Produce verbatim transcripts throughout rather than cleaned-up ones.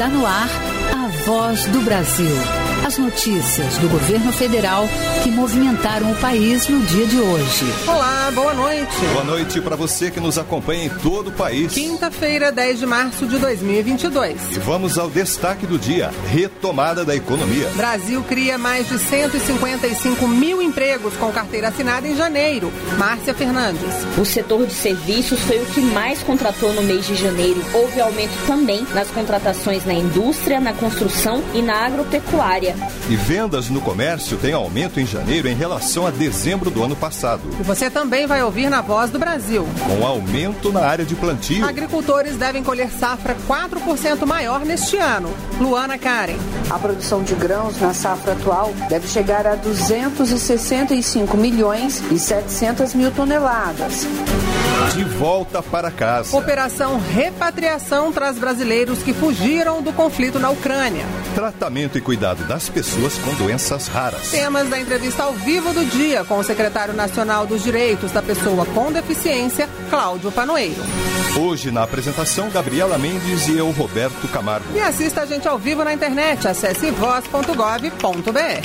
Está no ar a Voz do Brasil. As notícias do governo federal que movimentaram o país no dia de hoje. Olá, boa noite. Boa noite para você que nos acompanha em todo o país. Quinta-feira, dez de março de dois mil e vinte e dois. E vamos ao destaque do dia: retomada da economia. Brasil cria mais de cento e cinquenta e cinco mil empregos com carteira assinada em janeiro. Márcia Fernandes. O setor de serviços foi o que mais contratou no mês de janeiro. Houve aumento também nas contratações na indústria, na construção e na agropecuária. E vendas no comércio têm aumento em janeiro em relação a dezembro do ano passado. E você também vai ouvir na Voz do Brasil. Com aumento na área de plantio. Agricultores devem colher safra quatro por cento maior neste ano. Luana Karen. A produção de grãos na safra atual deve chegar a duzentos e sessenta e cinco milhões e setecentas mil toneladas. De volta para casa. Operação Repatriação traz brasileiros que fugiram do conflito na Ucrânia. Tratamento e cuidado das pessoas com doenças raras. Temas da entrevista ao vivo do dia com o secretário nacional dos Direitos da Pessoa com Deficiência, Cláudio Panoeiro. Hoje na apresentação, Gabriela Mendes e eu, Roberto Camargo. E assista a gente ao vivo na internet. Acesse voz ponto gov ponto br.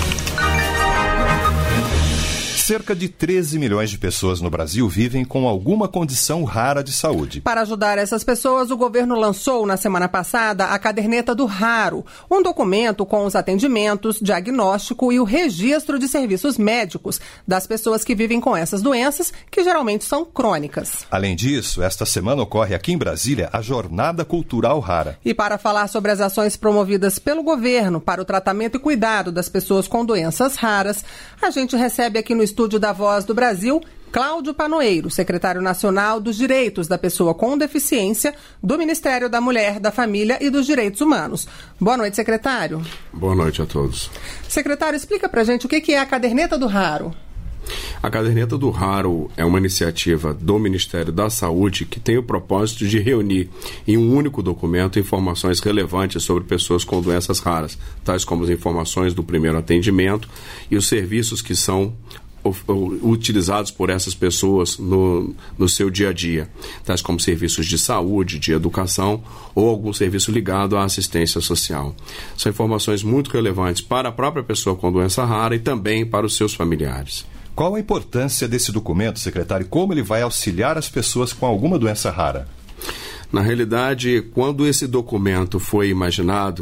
Cerca de treze milhões de pessoas no Brasil vivem com alguma condição rara de saúde. Para ajudar essas pessoas, o governo lançou na semana passada a Caderneta do Raro, um documento com os atendimentos, diagnóstico e o registro de serviços médicos das pessoas que vivem com essas doenças, que geralmente são crônicas. Além disso, esta semana ocorre aqui em Brasília a Jornada Cultural Rara. E para falar sobre as ações promovidas pelo governo para o tratamento e cuidado das pessoas com doenças raras, a gente recebe aqui no estúdio Estúdio da Voz do Brasil, Cláudio Panoeiro, secretário nacional dos Direitos da Pessoa com Deficiência do Ministério da Mulher, da Família e dos Direitos Humanos. Boa noite, secretário. Boa noite a todos. Secretário, explica pra gente o que é a Caderneta do Raro. A Caderneta do Raro é uma iniciativa do Ministério da Saúde que tem o propósito de reunir em um único documento informações relevantes sobre pessoas com doenças raras, tais como as informações do primeiro atendimento e os serviços que são utilizados por essas pessoas no, no seu dia a dia, tais como serviços de saúde, de educação ou algum serviço ligado à assistência social. São informações muito relevantes para a própria pessoa com doença rara e também para os seus familiares. Qual a importância desse documento, secretário, e como ele vai auxiliar as pessoas com alguma doença rara? Na realidade, quando esse documento foi imaginado,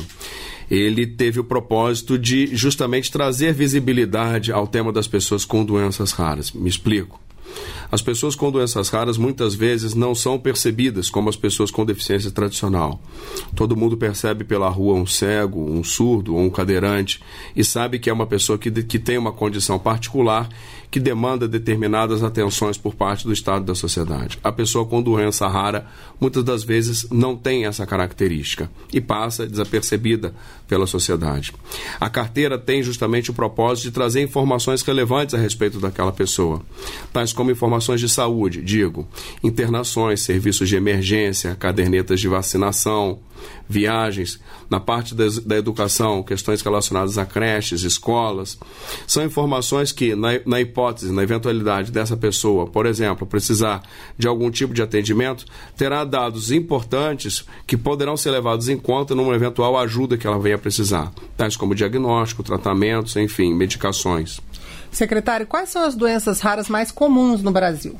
ele teve o propósito de justamente trazer visibilidade ao tema das pessoas com doenças raras. Me explico. As pessoas com doenças raras muitas vezes não são percebidas como as pessoas com deficiência tradicional. Todo mundo percebe pela rua um cego, um surdo ou um cadeirante e sabe que é uma pessoa que, que tem uma condição particular que demanda determinadas atenções por parte do Estado da sociedade. A pessoa com doença rara muitas das vezes não tem essa característica e passa desapercebida pela sociedade. A carteira tem justamente o propósito de trazer informações relevantes a respeito daquela pessoa, tais como informações de saúde, digo, internações, serviços de emergência, cadernetas de vacinação, viagens, na parte da, da educação, questões relacionadas a creches, escolas. São informações que, na, na hipótese, na eventualidade dessa pessoa, por exemplo, precisar de algum tipo de atendimento, terá dados importantes que poderão ser levados em conta numa eventual ajuda que ela venha precisar, tais como diagnóstico, tratamentos, enfim, medicações. Secretário, quais são as doenças raras mais comuns no Brasil?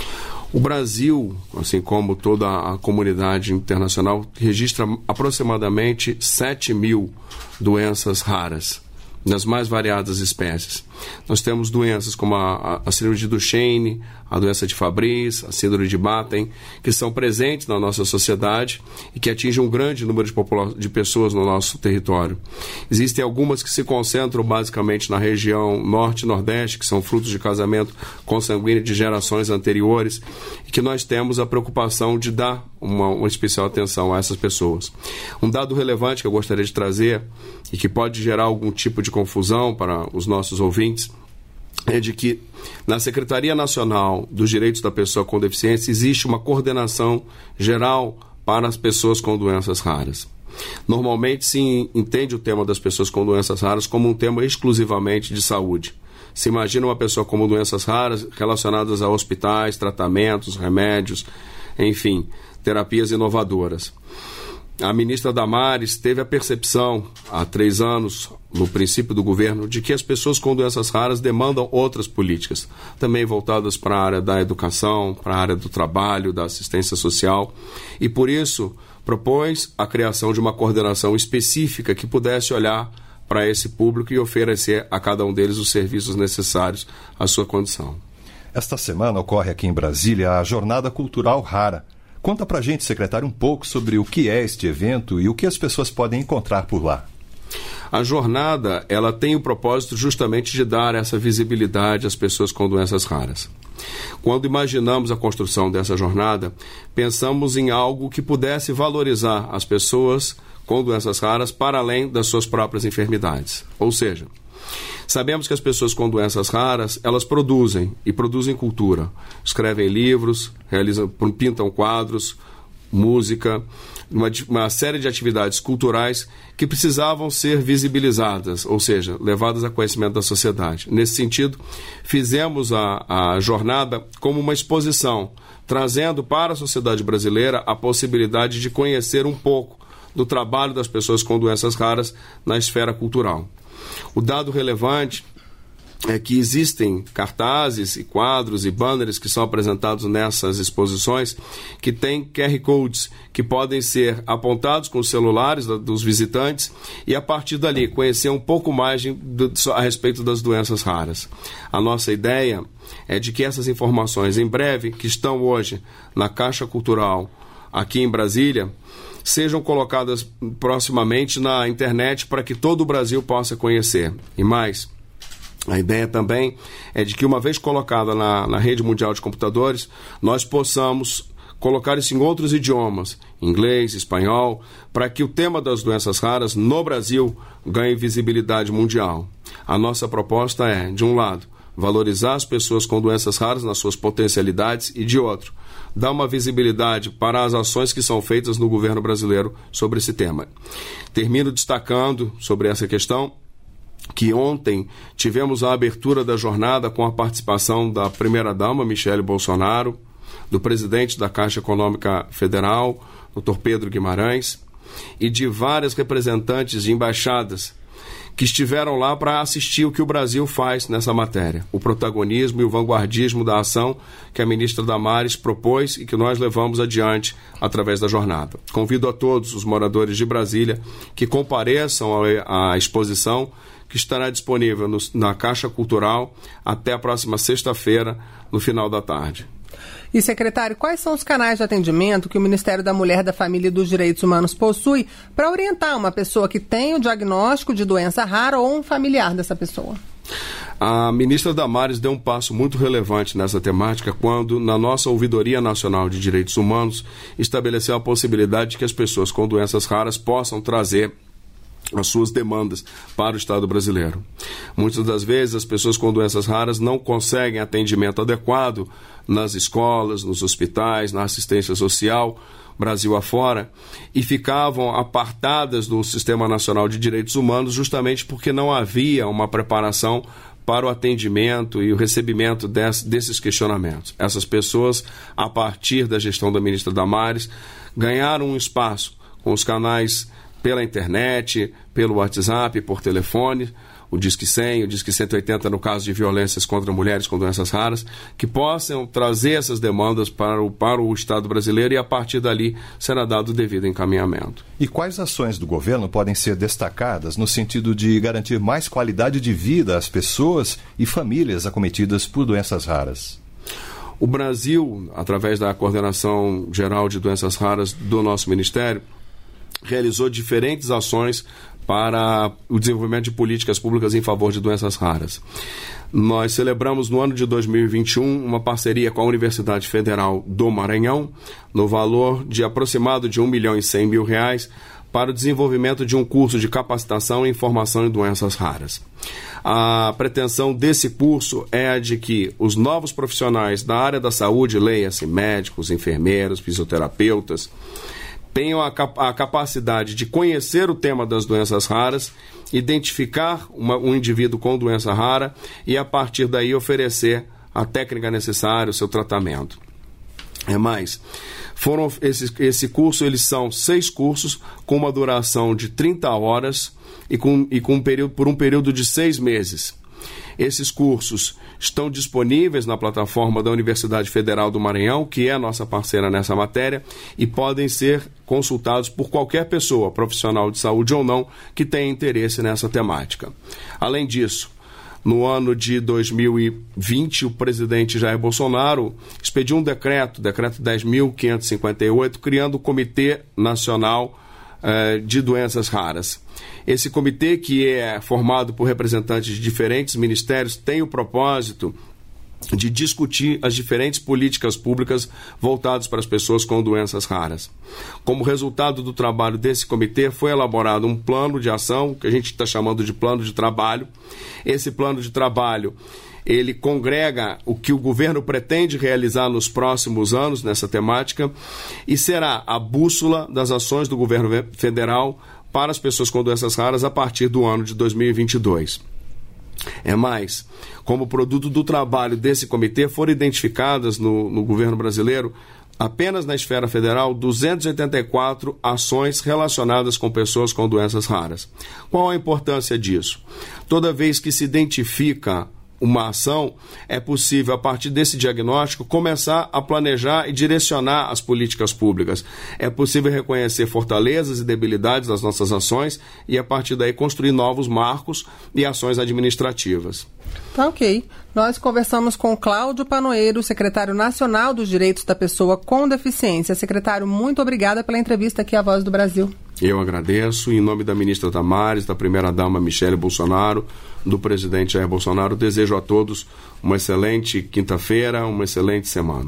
O Brasil, assim como toda a comunidade internacional, registra aproximadamente sete mil doenças raras, nas mais variadas espécies. Nós temos doenças como a, a, a síndrome de Duchenne, a doença de Fabry, a síndrome de Batten, que são presentes na nossa sociedade e que atingem um grande número de, popula- de pessoas no nosso território. Existem algumas que se concentram basicamente na região norte e nordeste, que são frutos de casamento consanguíneo de gerações anteriores, e que nós temos a preocupação de dar uma, uma especial atenção a essas pessoas. Um dado relevante que eu gostaria de trazer e que pode gerar algum tipo de confusão para os nossos ouvintes é de que na Secretaria Nacional dos Direitos da Pessoa com Deficiência existe uma coordenação geral para as pessoas com doenças raras. Normalmente se entende o tema das pessoas com doenças raras como um tema exclusivamente de saúde. Se imagina uma pessoa com doenças raras relacionadas a hospitais, tratamentos, remédios, enfim, terapias inovadoras. a ministra Damares teve a percepção, há três anos, no princípio do governo, de que as pessoas com doenças raras demandam outras políticas, também voltadas para a área da educação, para a área do trabalho, da assistência social, e por isso propôs a criação de uma coordenação específica que pudesse olhar para esse público e oferecer a cada um deles os serviços necessários à sua condição. Esta semana ocorre aqui em Brasília a Jornada Cultural Rara. Conta pra gente, secretário, um pouco sobre o que é este evento e o que as pessoas podem encontrar por lá. A jornada, ela tem o propósito justamente de dar essa visibilidade às pessoas com doenças raras. Quando imaginamos a construção dessa jornada, pensamos em algo que pudesse valorizar as pessoas com doenças raras para além das suas próprias enfermidades. Ou seja, sabemos que as pessoas com doenças raras, elas produzem, e produzem cultura. Escrevem livros, realizam, pintam quadros, música, uma, uma série de atividades culturais que precisavam ser visibilizadas, ou seja, levadas a conhecimento da sociedade. Nesse sentido, fizemos a, a jornada como uma exposição, trazendo para a sociedade brasileira a possibilidade de conhecer um pouco do trabalho das pessoas com doenças raras na esfera cultural. O dado relevante é que existem cartazes e quadros e banners que são apresentados nessas exposições que têm Q R Codes que podem ser apontados com os celulares dos visitantes e, a partir dali, conhecer um pouco mais de, de, a respeito das doenças raras. A nossa ideia é de que essas informações, em breve, que estão hoje na Caixa Cultural aqui em Brasília, sejam colocadas proximamente na internet para que todo o Brasil possa conhecer. E mais, a ideia também é de que, uma vez colocada na, na rede mundial de computadores, nós possamos colocar isso em outros idiomas, inglês, espanhol, para que o tema das doenças raras no Brasil ganhe visibilidade mundial. A nossa proposta é, de um lado, valorizar as pessoas com doenças raras nas suas potencialidades e, de outro, dar uma visibilidade para as ações que são feitas no governo brasileiro sobre esse tema. Termino destacando sobre essa questão que ontem tivemos a abertura da jornada com a participação da primeira-dama, Michele Bolsonaro, do presidente da Caixa Econômica Federal, doutor Pedro Guimarães, e de várias representantes de embaixadas que estiveram lá para assistir o que o Brasil faz nessa matéria, o protagonismo e o vanguardismo da ação que a ministra Damares propôs e que nós levamos adiante através da jornada. Convido a todos os moradores de Brasília que compareçam à exposição, que estará disponível no, na Caixa Cultural até a próxima sexta-feira, no final da tarde. E, secretário, quais são os canais de atendimento que o Ministério da Mulher, da Família e dos Direitos Humanos possui para orientar uma pessoa que tem o diagnóstico de doença rara ou um familiar dessa pessoa? A ministra Damares deu um passo muito relevante nessa temática quando, na nossa Ouvidoria Nacional de Direitos Humanos, estabeleceu a possibilidade de que as pessoas com doenças raras possam trazer as suas demandas para o Estado brasileiro. Muitas das vezes as pessoas com doenças raras não conseguem atendimento adequado nas escolas, nos hospitais, na assistência social, Brasil afora, e ficavam apartadas do Sistema Nacional de Direitos Humanos justamente porque não havia uma preparação para o atendimento e o recebimento desse, desses questionamentos. Essas pessoas, a partir da gestão da ministra Damares, ganharam um espaço com os canais pela internet, pelo WhatsApp, por telefone, o Disque cem, o Disque cento e oitenta no caso de violências contra mulheres com doenças raras, que possam trazer essas demandas para o, para o Estado brasileiro e, a partir dali, será dado o devido encaminhamento. E quais ações do governo podem ser destacadas no sentido de garantir mais qualidade de vida às pessoas e famílias acometidas por doenças raras? O Brasil, através da Coordenação Geral de Doenças Raras do nosso Ministério, realizou diferentes ações para o desenvolvimento de políticas públicas em favor de doenças raras. Nós celebramos no ano de dois mil e vinte e um uma parceria com a Universidade Federal do Maranhão, no valor de aproximado de um milhão e cem mil reais, para o desenvolvimento de um curso de capacitação e formação em doenças raras. A pretensão desse curso é a de que os novos profissionais da área da saúde, leia-se médicos, enfermeiros, fisioterapeutas, tenham a, cap- a capacidade de conhecer o tema das doenças raras, identificar uma, um indivíduo com doença rara e, a partir daí, oferecer a técnica necessária, o seu tratamento. É mais, foram esses, esse curso, eles são seis cursos com uma duração de trinta horas e, com, e com um período, por um período de seis meses. Esses cursos estão disponíveis na plataforma da Universidade Federal do Maranhão, que é a nossa parceira nessa matéria, e podem ser consultados por qualquer pessoa, profissional de saúde ou não, que tenha interesse nessa temática. Além disso, no ano de dois mil e vinte, o presidente Jair Bolsonaro expediu um decreto, decreto dez mil quinhentos e cinquenta e oito, criando o Comitê Nacional eh, de Doenças Raras. Esse comitê, que é formado por representantes de diferentes ministérios, tem o propósito de discutir as diferentes políticas públicas voltadas para as pessoas com doenças raras. Como resultado do trabalho desse comitê, foi elaborado um plano de ação, que a gente está chamando de plano de trabalho. Esse plano de trabalho, ele congrega o que o governo pretende realizar nos próximos anos nessa temática e será a bússola das ações do governo federal para as pessoas com doenças raras a partir do ano de dois mil e vinte e dois. É mais, como produto do trabalho desse comitê, foram identificadas no, no governo brasileiro, apenas na esfera federal, duzentas e oitenta e quatro ações relacionadas com pessoas com doenças raras. Qual a importância disso? Toda vez que se identifica uma ação, é possível, a partir desse diagnóstico, começar a planejar e direcionar as políticas públicas. É possível reconhecer fortalezas e debilidades das nossas ações e, a partir daí, construir novos marcos e ações administrativas. Tá ok. Nós conversamos com Cláudio Panoeiro, secretário nacional dos Direitos da Pessoa com Deficiência. Secretário, muito obrigada pela entrevista aqui à Voz do Brasil. Eu agradeço, em nome da ministra Damares, da primeira-dama Michele Bolsonaro, do presidente Jair Bolsonaro, desejo a todos uma excelente quinta-feira, uma excelente semana.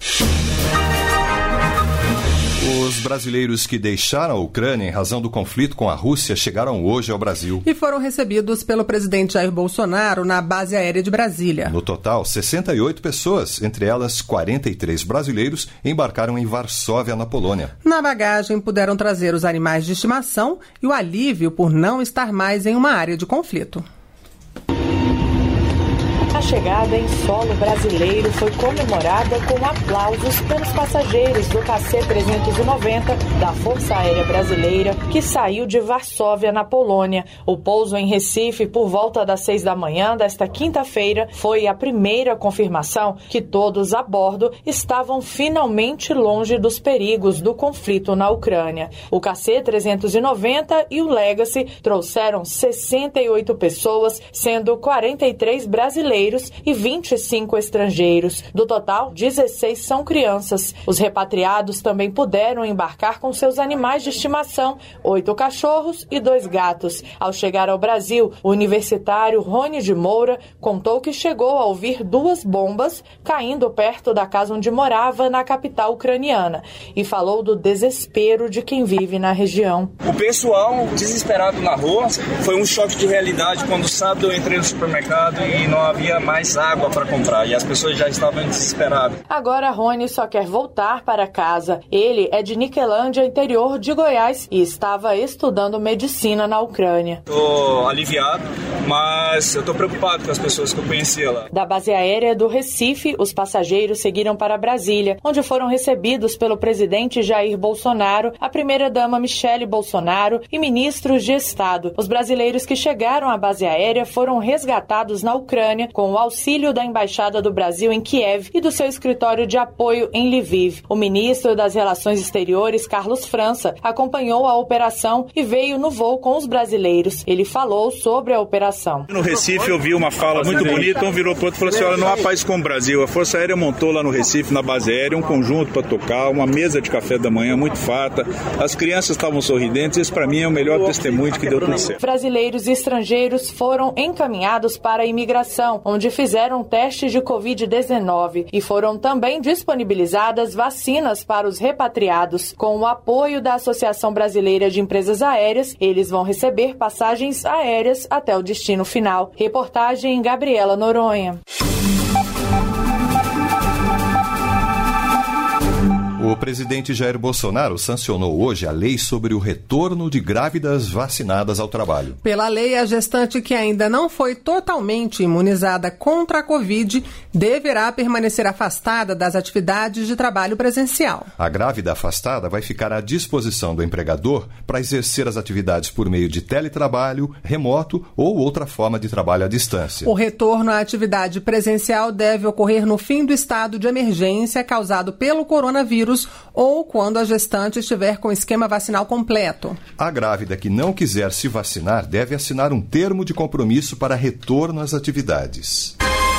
Os brasileiros que deixaram a Ucrânia em razão do conflito com a Rússia chegaram hoje ao Brasil. E foram recebidos pelo presidente Jair Bolsonaro na base aérea de Brasília. No total, sessenta e oito pessoas, entre elas quarenta e três brasileiros, embarcaram em Varsóvia, na Polônia. Na bagagem puderam trazer os animais de estimação e o alívio por não estar mais em uma área de conflito. A chegada em solo brasileiro foi comemorada com aplausos pelos passageiros do K C trezentos e noventa da Força Aérea Brasileira, que saiu de Varsóvia, na Polônia. O pouso em Recife, por volta das seis da manhã desta quinta-feira, foi a primeira confirmação que todos a bordo estavam finalmente longe dos perigos do conflito na Ucrânia. O K C trezentos e noventa e o Legacy trouxeram sessenta e oito pessoas, sendo quarenta e três brasileiros e vinte e cinco estrangeiros. Do total, dezesseis são crianças. Os repatriados também puderam embarcar com seus animais de estimação, oito cachorros e dois gatos. Ao chegar ao Brasil, o universitário Rony de Moura contou que chegou a ouvir duas bombas caindo perto da casa onde morava, na capital ucraniana, e falou do desespero de quem vive na região. O pessoal desesperado na rua, foi um choque de realidade quando sábado eu entrei no supermercado e não havia mais água para comprar e as pessoas já estavam desesperadas. Agora Rony só quer voltar para casa. Ele é de Niquelândia, interior de Goiás, e estava estudando medicina na Ucrânia. Estou aliviado, mas eu estou preocupado com as pessoas que eu conhecia lá. Da base aérea do Recife, os passageiros seguiram para Brasília, onde foram recebidos pelo presidente Jair Bolsonaro, a primeira-dama Michele Bolsonaro e ministros de Estado. Os brasileiros que chegaram à base aérea foram resgatados na Ucrânia com o auxílio da Embaixada do Brasil em Kiev e do seu escritório de apoio em Lviv. O ministro das Relações Exteriores, Carlos França, acompanhou a operação e veio no voo com os brasileiros. Ele falou sobre a operação. No Recife eu vi uma fala muito bonita, um virou para o outro e falou assim, olha, não há paz com o Brasil. A Força Aérea montou lá no Recife, na base aérea, um conjunto para tocar, uma mesa de café da manhã muito farta. As crianças estavam sorridentes, isso para mim é o melhor testemunho de que deu tudo certo. Brasileiros e estrangeiros foram encaminhados para a imigração, onde fizeram testes de covid dezenove e foram também disponibilizadas vacinas para os repatriados. Com o apoio da Associação Brasileira de Empresas Aéreas, eles vão receber passagens aéreas até o destino final. Reportagem Gabriela Noronha. O presidente Jair Bolsonaro sancionou hoje a lei sobre o retorno de grávidas vacinadas ao trabalho. Pela lei, a gestante que ainda não foi totalmente imunizada contra a Covid deverá permanecer afastada das atividades de trabalho presencial. A grávida afastada vai ficar à disposição do empregador para exercer as atividades por meio de teletrabalho, remoto ou outra forma de trabalho à distância. O retorno à atividade presencial deve ocorrer no fim do estado de emergência causado pelo coronavírus ou quando a gestante estiver com esquema vacinal completo. A grávida que não quiser se vacinar deve assinar um termo de compromisso para retorno às atividades.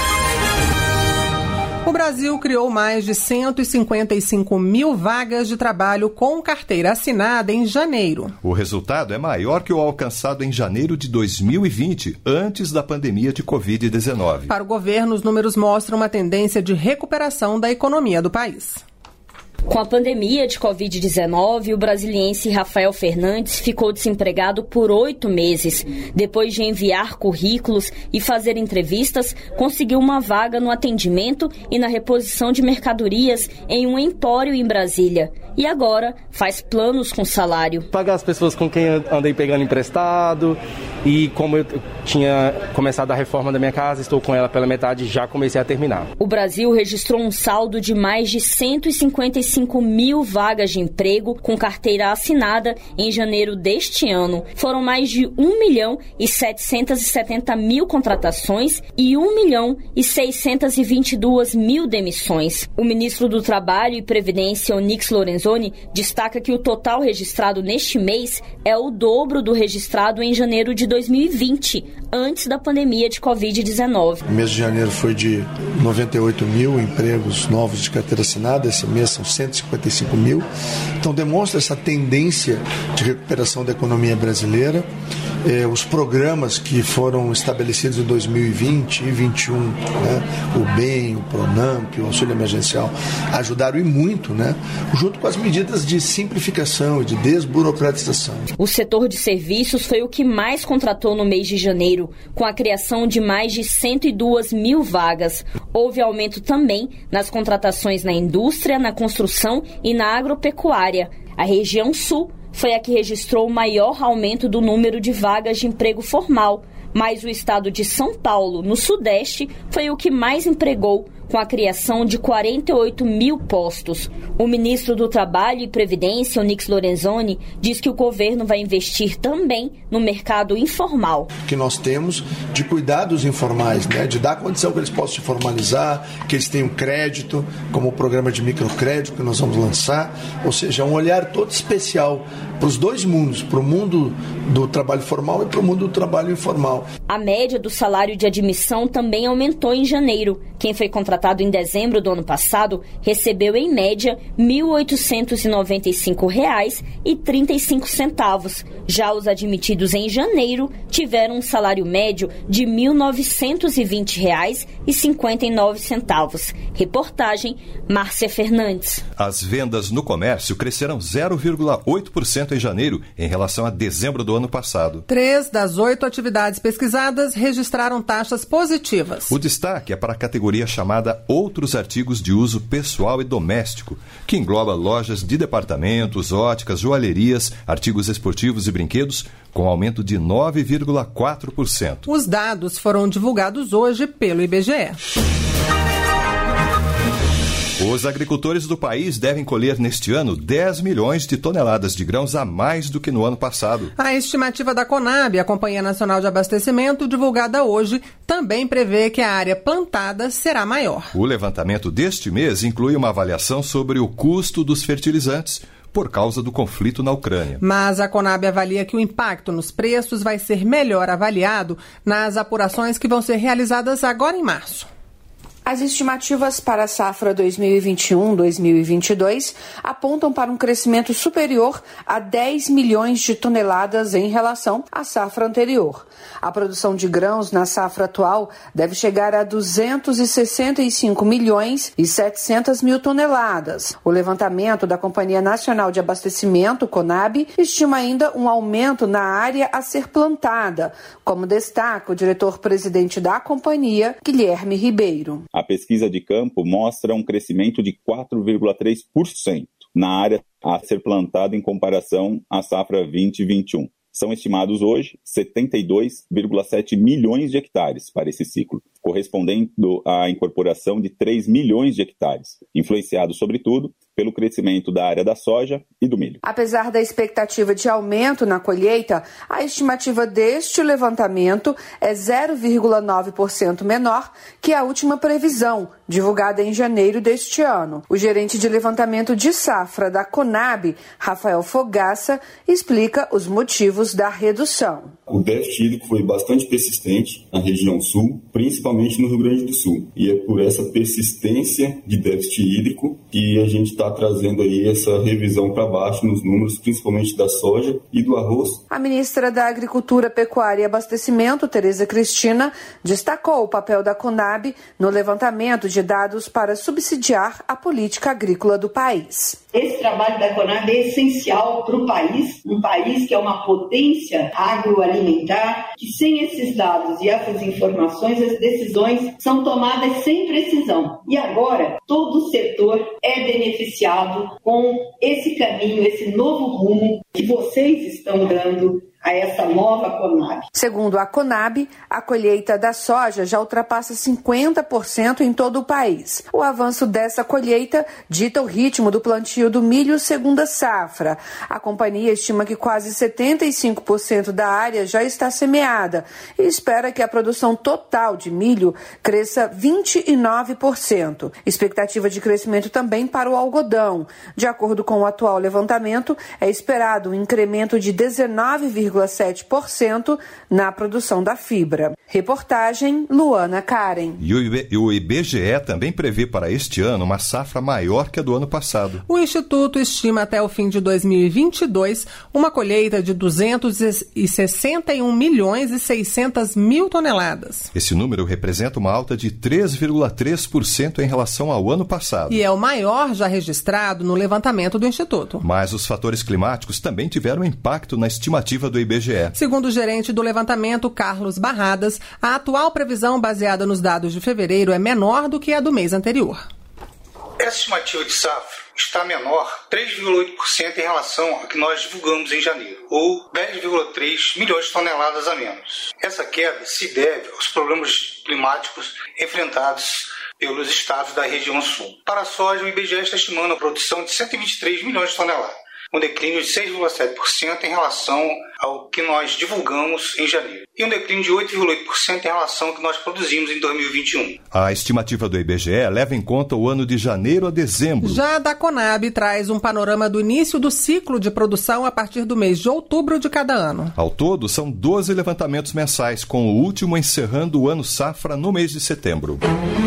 O Brasil criou mais de cento e cinquenta e cinco mil vagas de trabalho com carteira assinada em janeiro. O resultado é maior que o alcançado em janeiro de dois mil e vinte, antes da pandemia de covid dezenove. Para o governo, os números mostram uma tendência de recuperação da economia do país. Com a pandemia de covid dezenove, o brasiliense Rafael Fernandes ficou desempregado por oito meses. Depois de enviar currículos e fazer entrevistas, conseguiu uma vaga no atendimento e na reposição de mercadorias em um empório em Brasília. E agora faz planos com salário. Pagar as pessoas com quem eu andei pegando emprestado e como eu tinha começado a reforma da minha casa, estou com ela pela metade e já comecei a terminar. O Brasil registrou um saldo de mais de cento e cinquenta e cinco mil vagas de emprego com carteira assinada em janeiro deste ano. Foram mais de um milhão e setecentos e setenta mil contratações e um milhão e seiscentos e vinte e duas mil demissões. O ministro do Trabalho e Previdência, Onyx Lorenzoni, destaca que o total registrado neste mês é o dobro do registrado em janeiro de dois mil e vinte, antes da pandemia de covid dezenove. O mês de janeiro foi de noventa e oito mil empregos novos de carteira assinada, esse mês são cento e cinquenta e cinco mil. Então demonstra essa tendência de recuperação da economia brasileira. Eh, os programas que foram estabelecidos em dois mil e vinte e dois mil e vinte e um, né, o BEM, o PRONAMP, o auxílio emergencial, ajudaram e muito, né, junto com as medidas de simplificação e de desburocratização. O setor de serviços foi o que mais contratou no mês de janeiro, com a criação de mais de cento e duas mil vagas. Houve aumento também nas contratações na indústria, na construção e na agropecuária. A região sul foi a que registrou o maior aumento do número de vagas de emprego formal, mas o estado de São Paulo, no Sudeste, foi o que mais empregou, com a criação de quarenta e oito mil postos. O ministro do Trabalho e Previdência, Onyx Lorenzoni, diz que o governo vai investir também no mercado informal. Que nós temos de cuidar dos informais, né? De dar condição que eles possam se formalizar, que eles tenham crédito, como o programa de microcrédito que nós vamos lançar, ou seja, um olhar todo especial para os dois mundos, para o mundo do trabalho formal e para o mundo do trabalho informal. A média do salário de admissão também aumentou em janeiro. Quem foi contratado em dezembro do ano passado recebeu, em média, mil oitocentos e noventa e cinco reais e trinta e cinco centavos. Já os admitidos em janeiro tiveram um salário médio de mil novecentos e vinte reais e cinquenta e nove centavos. Reportagem, Márcia Fernandes. As vendas no comércio cresceram zero vírgula oito por cento em janeiro em relação a dezembro do ano passado. Três das oito atividades pesquisadas registraram taxas positivas. O destaque é para a categoria chamada Outros Artigos de Uso Pessoal e Doméstico, que engloba lojas de departamentos, óticas, joalherias, artigos esportivos e brinquedos, com aumento de nove vírgula quatro por cento. Os dados foram divulgados hoje pelo I B G E. Os agricultores do país devem colher neste ano dez milhões de toneladas de grãos a mais do que no ano passado. A estimativa da Conab, a Companhia Nacional de Abastecimento, divulgada hoje, também prevê que a área plantada será maior. O levantamento deste mês inclui uma avaliação sobre o custo dos fertilizantes por causa do conflito na Ucrânia. Mas a Conab avalia que o impacto nos preços vai ser melhor avaliado nas apurações que vão ser realizadas agora em março. As estimativas para a safra dois mil e vinte e um, dois mil e vinte e dois apontam para um crescimento superior a dez milhões de toneladas em relação à safra anterior. A produção de grãos na safra atual deve chegar a duzentos e sessenta e cinco milhões e setecentas mil toneladas. O levantamento da Companhia Nacional de Abastecimento, Conab, estima ainda um aumento na área a ser plantada, como destaca o diretor-presidente da companhia, Guilherme Ribeiro. A pesquisa de campo mostra um crescimento de quatro vírgula três por cento. na área a ser plantada em comparação à safra vinte e vinte e um. São estimados hoje setenta e dois vírgula sete milhões de hectares para esse ciclo, correspondendo à incorporação de três milhões de hectares, influenciado, sobretudo, pelo crescimento da área da soja e do milho. Apesar da expectativa de aumento na colheita, a estimativa deste levantamento é zero vírgula nove por cento menor que a última previsão, divulgada em janeiro deste ano. O gerente de levantamento de safra da Conab, Rafael Fogaça, explica os motivos da redução. O déficit hídrico foi bastante persistente na região sul, principalmente no Rio Grande do Sul. E é por essa persistência de déficit hídrico que a gente está trazendo aí essa revisão para baixo nos números, principalmente da soja e do arroz. A ministra da Agricultura, Pecuária e Abastecimento, Tereza Cristina, destacou o papel da Conab no levantamento de dados para subsidiar a política agrícola do país. Esse trabalho da Conab é essencial para o país, um país que é uma potência agroalimentar, que sem esses dados e essas informações, as decisões são tomadas sem precisão. E agora, todo o setor é beneficiado com esse caminho, esse novo rumo que vocês estão dando a essa nova Conab. Segundo a Conab, a colheita da soja já ultrapassa cinquenta por cento em todo o país. O avanço dessa colheita dita o ritmo do plantio do milho segunda safra. A companhia estima que quase setenta e cinco por cento da área já está semeada e espera que a produção total de milho cresça vinte e nove por cento. Expectativa de crescimento também para o algodão. De acordo com o atual levantamento, é esperado um incremento de dezenove vírgula sete por cento na produção da fibra. Reportagem Luana Karen. E o I B G E também prevê para este ano uma safra maior que a do ano passado. O Instituto estima até o fim de dois mil e vinte e dois uma colheita de duzentos e sessenta e um milhões e seiscentas mil toneladas. Esse número representa uma alta de três vírgula três por cento em relação ao ano passado. E é o maior já registrado no levantamento do Instituto. Mas os fatores climáticos também tiveram impacto na estimativa do I B G E. Segundo o gerente do levantamento, Carlos Barradas, a atual previsão baseada nos dados de fevereiro é menor do que a do mês anterior. Essa estimativa de safra está menor três vírgula oito por cento em relação ao que nós divulgamos em janeiro, ou dez vírgula três milhões de toneladas a menos. Essa queda se deve aos problemas climáticos enfrentados pelos estados da região sul. Para a soja, o I B G E está estimando a produção de cento e vinte e três milhões de toneladas. Um declínio de seis vírgula sete por cento em relação ao que nós divulgamos em janeiro. E um declínio de oito vírgula oito por cento em relação ao que nós produzimos em dois mil e vinte e um. A estimativa do I B G E leva em conta o ano de janeiro a dezembro. Já a da Conab traz um panorama do início do ciclo de produção a partir do mês de outubro de cada ano. Ao todo, são doze levantamentos mensais, com o último encerrando o ano safra no mês de setembro.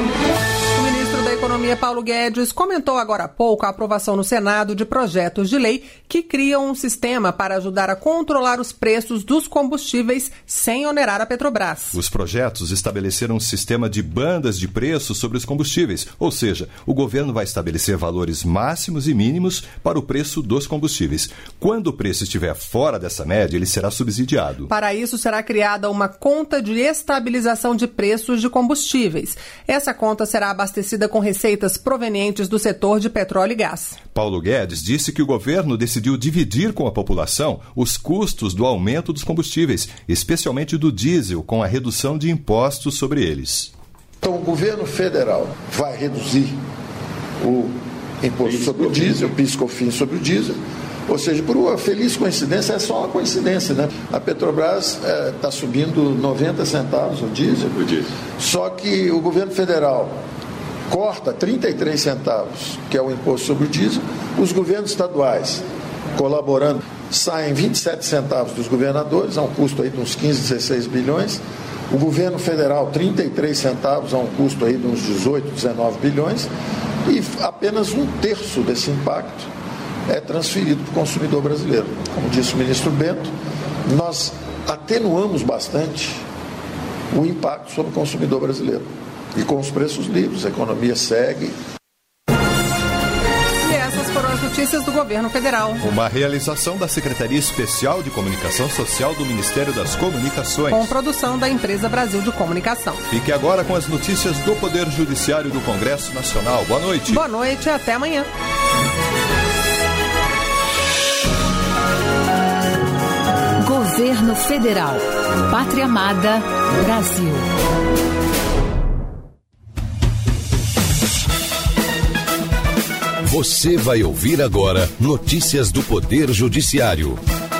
Economia Paulo Guedes comentou agora há pouco a aprovação no Senado de projetos de lei que criam um sistema para ajudar a controlar os preços dos combustíveis sem onerar a Petrobras. Os projetos estabeleceram um sistema de bandas de preços sobre os combustíveis, ou seja, o governo vai estabelecer valores máximos e mínimos para o preço dos combustíveis. Quando o preço estiver fora dessa média, ele será subsidiado. Para isso, será criada uma conta de estabilização de preços de combustíveis. Essa conta será abastecida com receitas provenientes do setor de petróleo e gás. Paulo Guedes disse que o governo decidiu dividir com a população os custos do aumento dos combustíveis, especialmente do diesel, com a redução de impostos sobre eles. Então, o governo federal vai reduzir o imposto sobre o diesel, o PIS/COFINS sobre o diesel, ou seja, por uma feliz coincidência, é só uma coincidência, né? A Petrobras está é, subindo noventa centavos o diesel, o diesel, só que o governo federal corta trinta e três centavos, que é o imposto sobre o diesel. Os governos estaduais, colaborando, saem vinte e sete centavos dos governadores, a um custo aí de uns quinze, dezesseis bilhões. O governo federal, trinta e três centavos, a um custo aí de uns dezoito, dezenove bilhões. E apenas um terço desse impacto é transferido para o consumidor brasileiro. Como disse o ministro Bento, nós atenuamos bastante o impacto sobre o consumidor brasileiro. E com os preços livres, a economia segue. E essas foram as notícias do governo federal. Uma realização da Secretaria Especial de Comunicação Social do Ministério das Comunicações. Com produção da Empresa Brasil de Comunicação. Fique agora com as notícias do Poder Judiciário do Congresso Nacional. Boa noite. Boa noite e até amanhã. Governo Federal. Pátria Amada, Brasil. Você vai ouvir agora notícias do Poder Judiciário.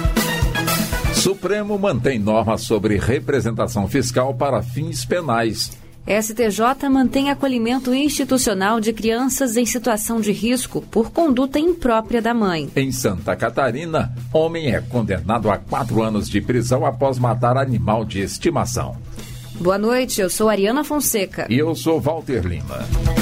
Supremo mantém norma sobre representação fiscal para fins penais. S T J mantém acolhimento institucional de crianças em situação de risco por conduta imprópria da mãe. Em Santa Catarina, homem é condenado a quatro anos de prisão após matar animal de estimação. Boa noite, eu sou Ariana Fonseca. E eu sou Walter Lima.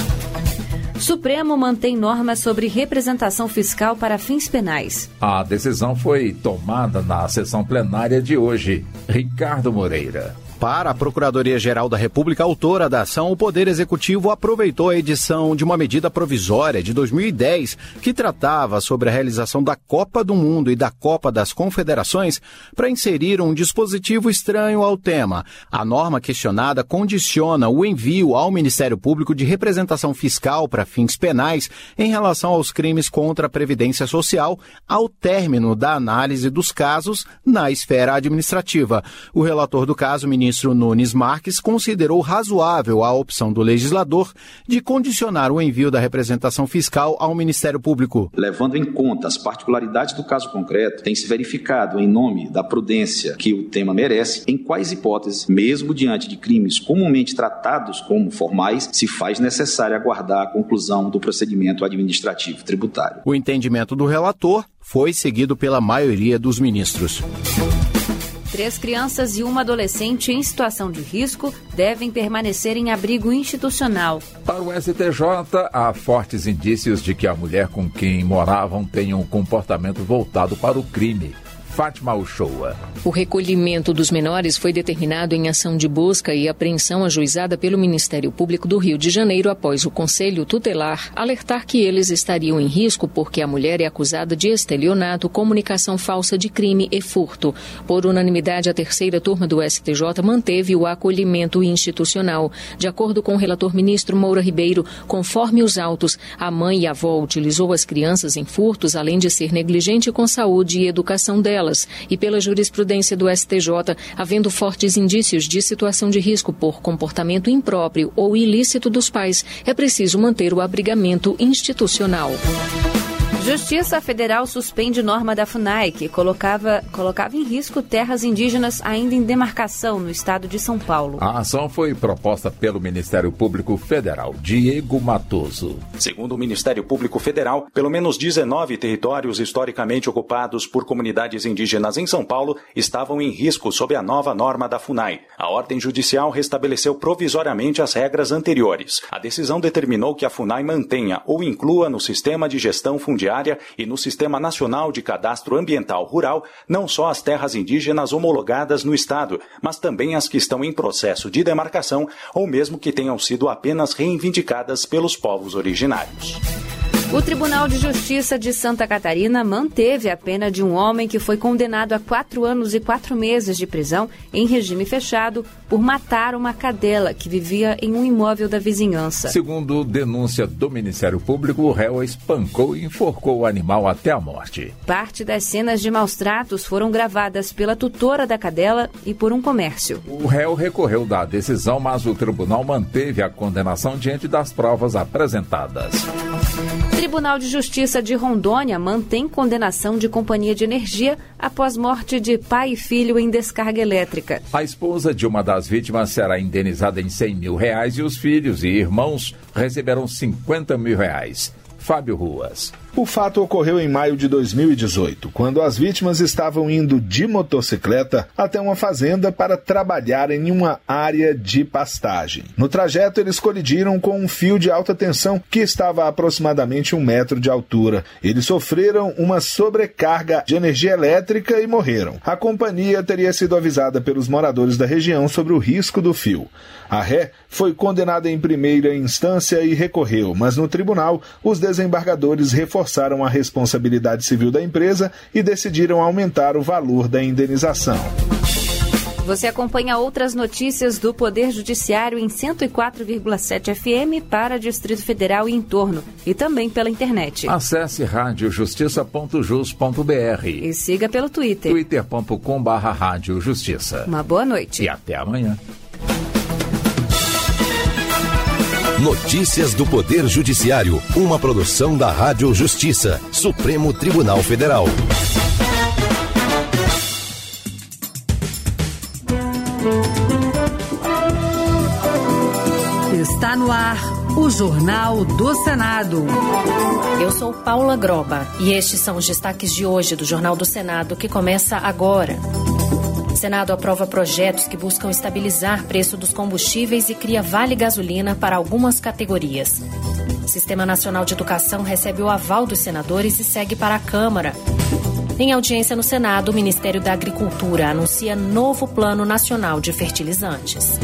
Supremo mantém normas sobre representação fiscal para fins penais. A decisão foi tomada na sessão plenária de hoje. Ricardo Moreira. Para a Procuradoria-Geral da República, autora da ação, o Poder Executivo aproveitou a edição de uma medida provisória de dois mil e dez que tratava sobre a realização da Copa do Mundo e da Copa das Confederações para inserir um dispositivo estranho ao tema. A norma questionada condiciona o envio ao Ministério Público de representação fiscal para fins penais em relação aos crimes contra a Previdência Social ao término da análise dos casos na esfera administrativa. O relator do caso, ministro O ministro Nunes Marques considerou razoável a opção do legislador de condicionar o envio da representação fiscal ao Ministério Público. Levando em conta as particularidades do caso concreto, tem se verificado, em nome da prudência que o tema merece, em quais hipóteses, mesmo diante de crimes comumente tratados como formais, se faz necessário aguardar a conclusão do procedimento administrativo tributário. O entendimento do relator foi seguido pela maioria dos ministros. Três crianças e uma adolescente em situação de risco devem permanecer em abrigo institucional. Para o S T J, há fortes indícios de que a mulher com quem moravam tem um comportamento voltado para o crime. Fátima Uchoa. O recolhimento dos menores foi determinado em ação de busca e apreensão ajuizada pelo Ministério Público do Rio de Janeiro após o Conselho Tutelar alertar que eles estariam em risco porque a mulher é acusada de estelionato, comunicação falsa de crime e furto. Por unanimidade, a terceira turma do S T J manteve o acolhimento institucional. De acordo com o relator ministro Moura Ribeiro, conforme os autos, a mãe e a avó utilizou as crianças em furtos, além de ser negligente com saúde e educação delas. E pela jurisprudência do S T J, havendo fortes indícios de situação de risco por comportamento impróprio ou ilícito dos pais, é preciso manter o abrigamento institucional. Justiça Federal suspende norma da FUNAI que colocava, colocava em risco terras indígenas ainda em demarcação no estado de São Paulo. A ação foi proposta pelo Ministério Público Federal. Diego Matoso. Segundo o Ministério Público Federal, pelo menos dezenove territórios historicamente ocupados por comunidades indígenas em São Paulo estavam em risco sob a nova norma da FUNAI. A ordem judicial restabeleceu provisoriamente as regras anteriores. A decisão determinou que a FUNAI mantenha ou inclua no sistema de gestão fundiária e no Sistema Nacional de Cadastro Ambiental Rural não só as terras indígenas homologadas no Estado, mas também as que estão em processo de demarcação ou mesmo que tenham sido apenas reivindicadas pelos povos originários. O Tribunal de Justiça de Santa Catarina manteve a pena de um homem que foi condenado a quatro anos e quatro meses de prisão em regime fechado por matar uma cadela que vivia em um imóvel da vizinhança. Segundo denúncia do Ministério Público, o réu espancou e enforcou o animal até a morte. Parte das cenas de maus-tratos foram gravadas pela tutora da cadela e por um comércio. O réu recorreu da decisão, mas o tribunal manteve a condenação diante das provas apresentadas. Tribunal de Justiça de Rondônia mantém condenação de companhia de energia após morte de pai e filho em descarga elétrica. A esposa de uma das vítimas será indenizada em cem mil reais e os filhos e irmãos receberão cinquenta mil reais. Fábio Ruas. O fato ocorreu em maio de dois mil e dezoito, quando as vítimas estavam indo de motocicleta até uma fazenda para trabalhar em uma área de pastagem. No trajeto, eles colidiram com um fio de alta tensão que estava a aproximadamente um metro de altura. Eles sofreram uma sobrecarga de energia elétrica e morreram. A companhia teria sido avisada pelos moradores da região sobre o risco do fio. A ré foi condenada em primeira instância e recorreu, mas no tribunal, os desembargadores reforçaram a responsabilidade civil da empresa e decidiram aumentar o valor da indenização. Você acompanha outras notícias do Poder Judiciário em cento e quatro vírgula sete F M para Distrito Federal e entorno, e também pela internet. Acesse rádio justiça ponto jus ponto b r e siga pelo Twitter. twitter ponto com barra rádio justiça. Uma boa noite. E até amanhã. Notícias do Poder Judiciário, uma produção da Rádio Justiça, Supremo Tribunal Federal. Está no ar o Jornal do Senado. Eu sou Paula Groba e estes são os destaques de hoje do Jornal do Senado, que começa agora. O Senado aprova projetos que buscam estabilizar preço dos combustíveis e cria vale gasolina para algumas categorias. O Sistema Nacional de Educação recebe o aval dos senadores e segue para a Câmara. Em audiência no Senado, o Ministério da Agricultura anuncia novo Plano Nacional de Fertilizantes.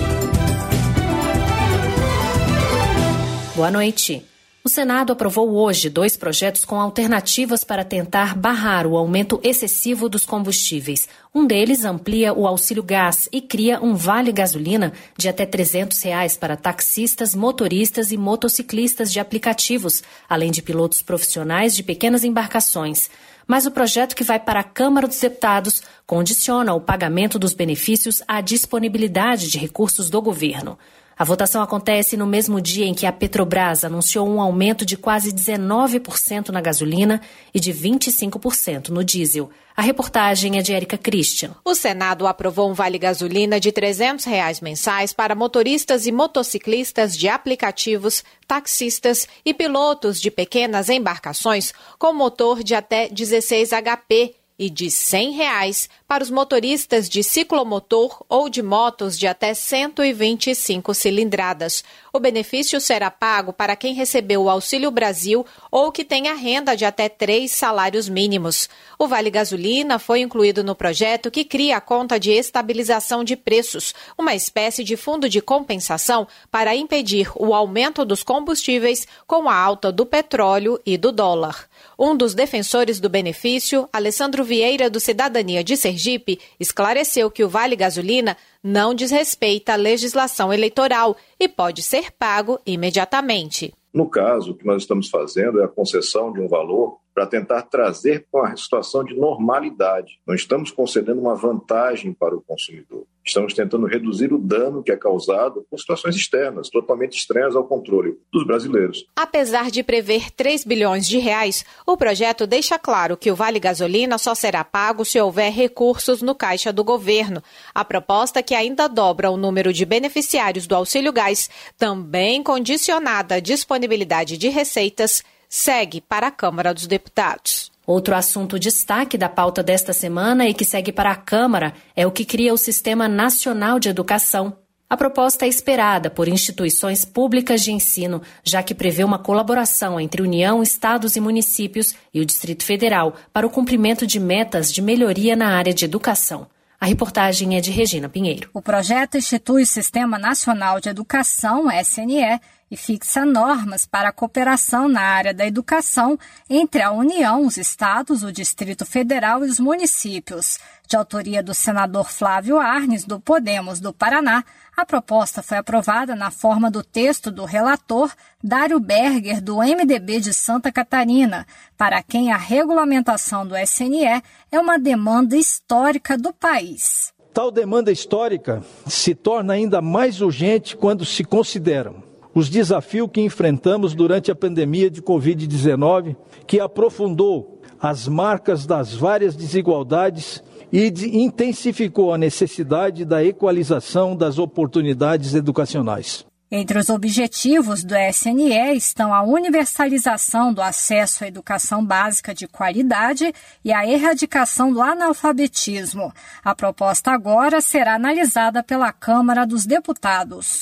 Boa noite. O Senado aprovou hoje dois projetos com alternativas para tentar barrar o aumento excessivo dos combustíveis. Um deles amplia o auxílio gás e cria um vale gasolina de até trezentos reais para taxistas, motoristas e motociclistas de aplicativos, além de pilotos profissionais de pequenas embarcações. Mas o projeto que vai para a Câmara dos Deputados condiciona o pagamento dos benefícios à disponibilidade de recursos do governo. A votação acontece no mesmo dia em que a Petrobras anunciou um aumento de quase dezenove por cento na gasolina e de vinte e cinco por cento no diesel. A reportagem é de Érica Christian. O Senado aprovou um vale gasolina de trezentos reais mensais para motoristas e motociclistas de aplicativos, taxistas e pilotos de pequenas embarcações com motor de até dezesseis H P e de cem reais para os motoristas de ciclomotor ou de motos de até cento e vinte e cinco cilindradas. O benefício será pago para quem recebeu o Auxílio Brasil ou que tenha renda de até três salários mínimos. O Vale Gasolina foi incluído no projeto que cria a conta de estabilização de preços, uma espécie de fundo de compensação para impedir o aumento dos combustíveis com a alta do petróleo e do dólar. Um dos defensores do benefício, Alessandro Vieira, do Cidadania de Sergipe, esclareceu que o Vale Gasolina não desrespeita a legislação eleitoral e pode ser pago imediatamente. No caso, o que nós estamos fazendo é a concessão de um valor para tentar trazer uma situação de normalidade. Não estamos concedendo uma vantagem para o consumidor. Estamos tentando reduzir o dano que é causado por situações externas, totalmente estranhas ao controle dos brasileiros. Apesar de prever três bilhões de reais, o projeto deixa claro que o Vale Gasolina só será pago se houver recursos no caixa do governo. A proposta, que ainda dobra o número de beneficiários do Auxílio Gás, também condicionada à disponibilidade de receitas, segue para a Câmara dos Deputados. Outro assunto destaque da pauta desta semana e que segue para a Câmara é o que cria o Sistema Nacional de Educação. A proposta é esperada por instituições públicas de ensino, já que prevê uma colaboração entre União, Estados e municípios e o Distrito Federal para o cumprimento de metas de melhoria na área de educação. A reportagem é de Regina Pinheiro. O projeto institui o Sistema Nacional de Educação, S N E, e fixa normas para a cooperação na área da educação entre a União, os estados, o Distrito Federal e os municípios. De autoria do senador Flávio Arnes, do Podemos do Paraná, a proposta foi aprovada na forma do texto do relator Dário Berger, do M D B de Santa Catarina, para quem a regulamentação do S N E é uma demanda histórica do país. Tal demanda histórica se torna ainda mais urgente quando se consideram os desafios que enfrentamos durante a pandemia de covid dezenove, que aprofundou as marcas das várias desigualdades e de, intensificou a necessidade da equalização das oportunidades educacionais. Entre os objetivos do S N E estão a universalização do acesso à educação básica de qualidade e a erradicação do analfabetismo. A proposta agora será analisada pela Câmara dos Deputados.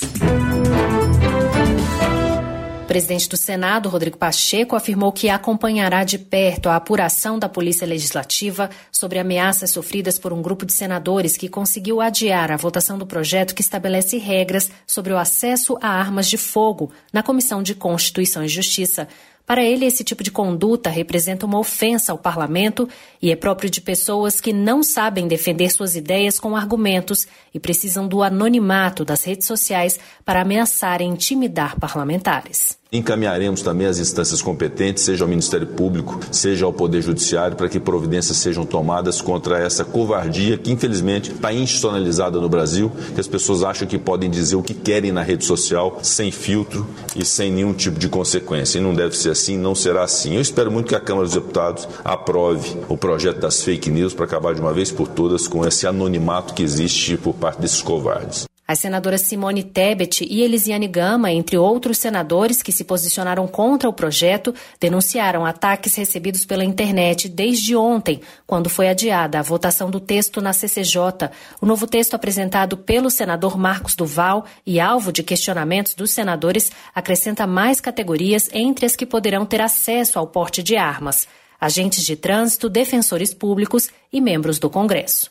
O presidente do Senado, Rodrigo Pacheco, afirmou que acompanhará de perto a apuração da Polícia Legislativa sobre ameaças sofridas por um grupo de senadores que conseguiu adiar a votação do projeto que estabelece regras sobre o acesso a armas de fogo na Comissão de Constituição e Justiça. Para ele, esse tipo de conduta representa uma ofensa ao parlamento e é próprio de pessoas que não sabem defender suas ideias com argumentos e precisam do anonimato das redes sociais para ameaçar e intimidar parlamentares. Encaminharemos também as instâncias competentes, seja ao Ministério Público, seja ao Poder Judiciário, para que providências sejam tomadas contra essa covardia que, infelizmente, está institucionalizada no Brasil, que as pessoas acham que podem dizer o que querem na rede social, sem filtro e sem nenhum tipo de consequência. E não deve ser assim, não será assim. Eu espero muito que a Câmara dos Deputados aprove o projeto das fake news para acabar de uma vez por todas com esse anonimato que existe por parte desses covardes. As senadoras Simone Tebet e Elisiane Gama, entre outros senadores que se posicionaram contra o projeto, denunciaram ataques recebidos pela internet desde ontem, quando foi adiada a votação do texto na C C J. O novo texto apresentado pelo senador Marcos Duval e alvo de questionamentos dos senadores acrescenta mais categorias entre as que poderão ter acesso ao porte de armas: agentes de trânsito, defensores públicos e membros do Congresso.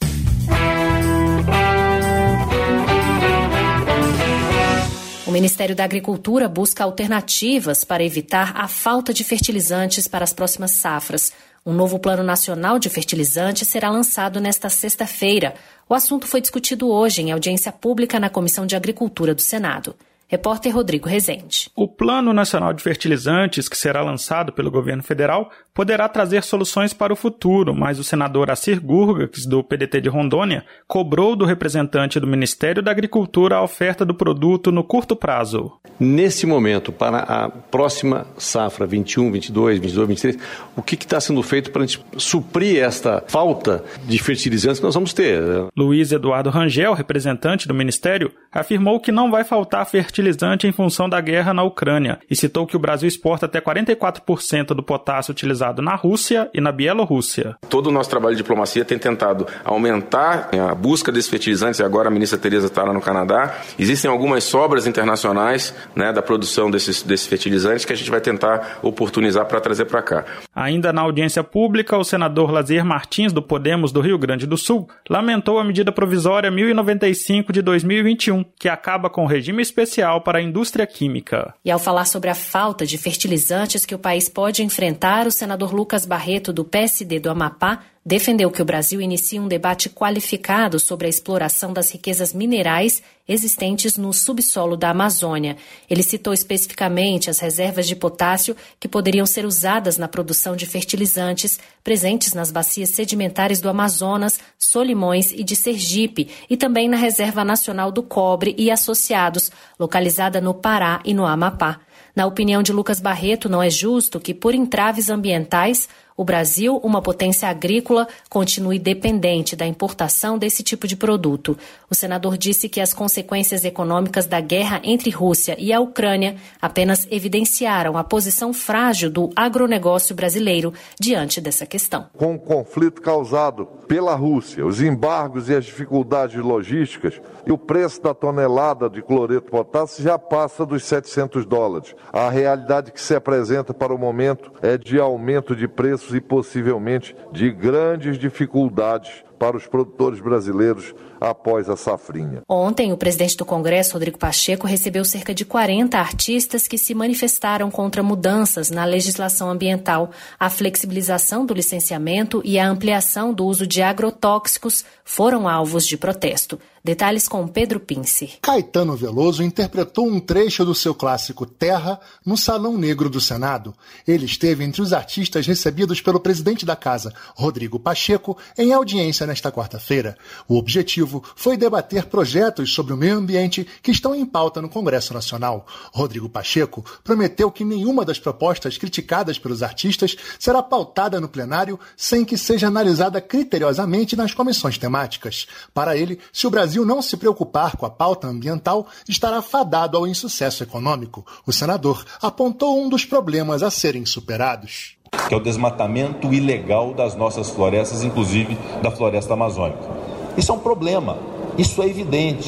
O Ministério da Agricultura busca alternativas para evitar a falta de fertilizantes para as próximas safras. Um novo Plano Nacional de Fertilizantes será lançado nesta sexta-feira. O assunto foi discutido hoje em audiência pública na Comissão de Agricultura do Senado. Repórter Rodrigo Rezende. O Plano Nacional de Fertilizantes, que será lançado pelo governo federal, poderá trazer soluções para o futuro, mas o senador Assir Gurgaks, do P D T de Rondônia, cobrou do representante do Ministério da Agricultura a oferta do produto no curto prazo. Nesse momento, para a próxima safra vinte e um, vinte e dois, vinte e dois, vinte e três, o que está sendo feito para a gente suprir esta falta de fertilizantes que nós vamos ter? Luiz Eduardo Rangel, representante do Ministério, afirmou que não vai faltar fertilizante em função da guerra na Ucrânia e citou que o Brasil exporta até quarenta e quatro por cento do potássio utilizado na Rússia e na Bielorrússia. Todo o nosso trabalho de diplomacia tem tentado aumentar a busca desses fertilizantes, e agora a ministra Tereza está lá no Canadá. Existem algumas sobras internacionais, né, da produção desses, desses fertilizantes que a gente vai tentar oportunizar para trazer para cá. Ainda na audiência pública, o senador Lazier Martins, do Podemos do Rio Grande do Sul, lamentou a medida provisória mil e noventa e cinco de dois mil e vinte e um, que acaba com o regime especial para a indústria química. E ao falar sobre a falta de fertilizantes que o país pode enfrentar, o senador Lucas Barreto, do P S D do Amapá, defendeu que o Brasil inicie um debate qualificado sobre a exploração das riquezas minerais existentes no subsolo da Amazônia. Ele citou especificamente as reservas de potássio que poderiam ser usadas na produção de fertilizantes presentes nas bacias sedimentares do Amazonas, Solimões e de Sergipe, e também na Reserva Nacional do Cobre e Associados, localizada no Pará e no Amapá. Na opinião de Lucas Barreto, não é justo que, por entraves ambientais, o Brasil, uma potência agrícola, continue dependente da importação desse tipo de produto. O senador disse que as consequências econômicas da guerra entre Rússia e a Ucrânia apenas evidenciaram a posição frágil do agronegócio brasileiro diante dessa questão. Com o conflito causado pela Rússia, os embargos e as dificuldades logísticas, e o preço da tonelada de cloreto de potássio já passa dos setecentos dólares. A realidade que se apresenta para o momento é de aumento de preços e possivelmente de grandes dificuldades para os produtores brasileiros após a safrinha. Ontem, o presidente do Congresso, Rodrigo Pacheco, recebeu cerca de quarenta artistas que se manifestaram contra mudanças na legislação ambiental, a flexibilização do licenciamento e a ampliação do uso de agrotóxicos foram alvos de protesto. Detalhes com Pedro Pince. Caetano Veloso interpretou um trecho do seu clássico Terra no Salão Negro do Senado. Ele esteve entre os artistas recebidos pelo presidente da Casa, Rodrigo Pacheco, em audiência nesta quarta-feira. O objetivo foi debater projetos sobre o meio ambiente que estão em pauta no Congresso Nacional. Rodrigo Pacheco prometeu que nenhuma das propostas criticadas pelos artistas será pautada no plenário sem que seja analisada criteriosamente nas comissões temáticas. Para ele, se o Brasil não se preocupar com a pauta ambiental, estará fadado ao insucesso econômico. O senador apontou um dos problemas a serem superados, que é o desmatamento ilegal das nossas florestas, inclusive da floresta amazônica. Isso é um problema, isso é evidente.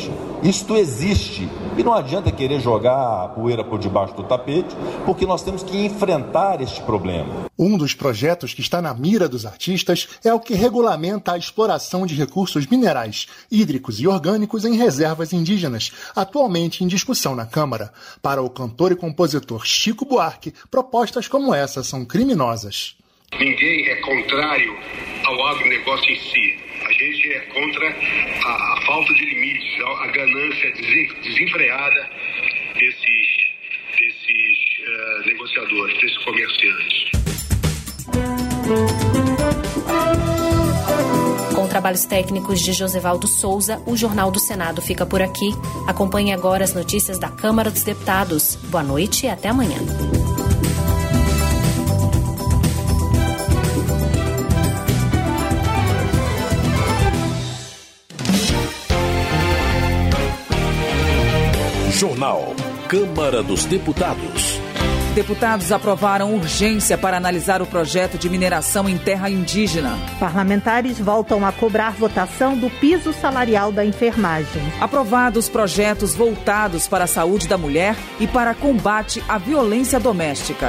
Isto existe e não adianta querer jogar a poeira por debaixo do tapete, porque nós temos que enfrentar este problema. Um dos projetos que está na mira dos artistas é o que regulamenta a exploração de recursos minerais, hídricos e orgânicos em reservas indígenas, atualmente em discussão na Câmara. Para o cantor e compositor Chico Buarque, propostas como essa são criminosas. Ninguém é contrário ao agronegócio em si. A gente é contra a, a falta de limites, a, a ganância desenfreada desses, desses uh, negociadores, desses comerciantes. Com trabalhos técnicos de Josevaldo Souza, o Jornal do Senado fica por aqui. Acompanhe agora as notícias da Câmara dos Deputados. Boa noite e até amanhã. Jornal Câmara dos Deputados. Deputados aprovaram urgência para analisar o projeto de mineração em terra indígena. Parlamentares voltam a cobrar votação do piso salarial da enfermagem. Aprovados projetos voltados para a saúde da mulher e para combate à violência doméstica.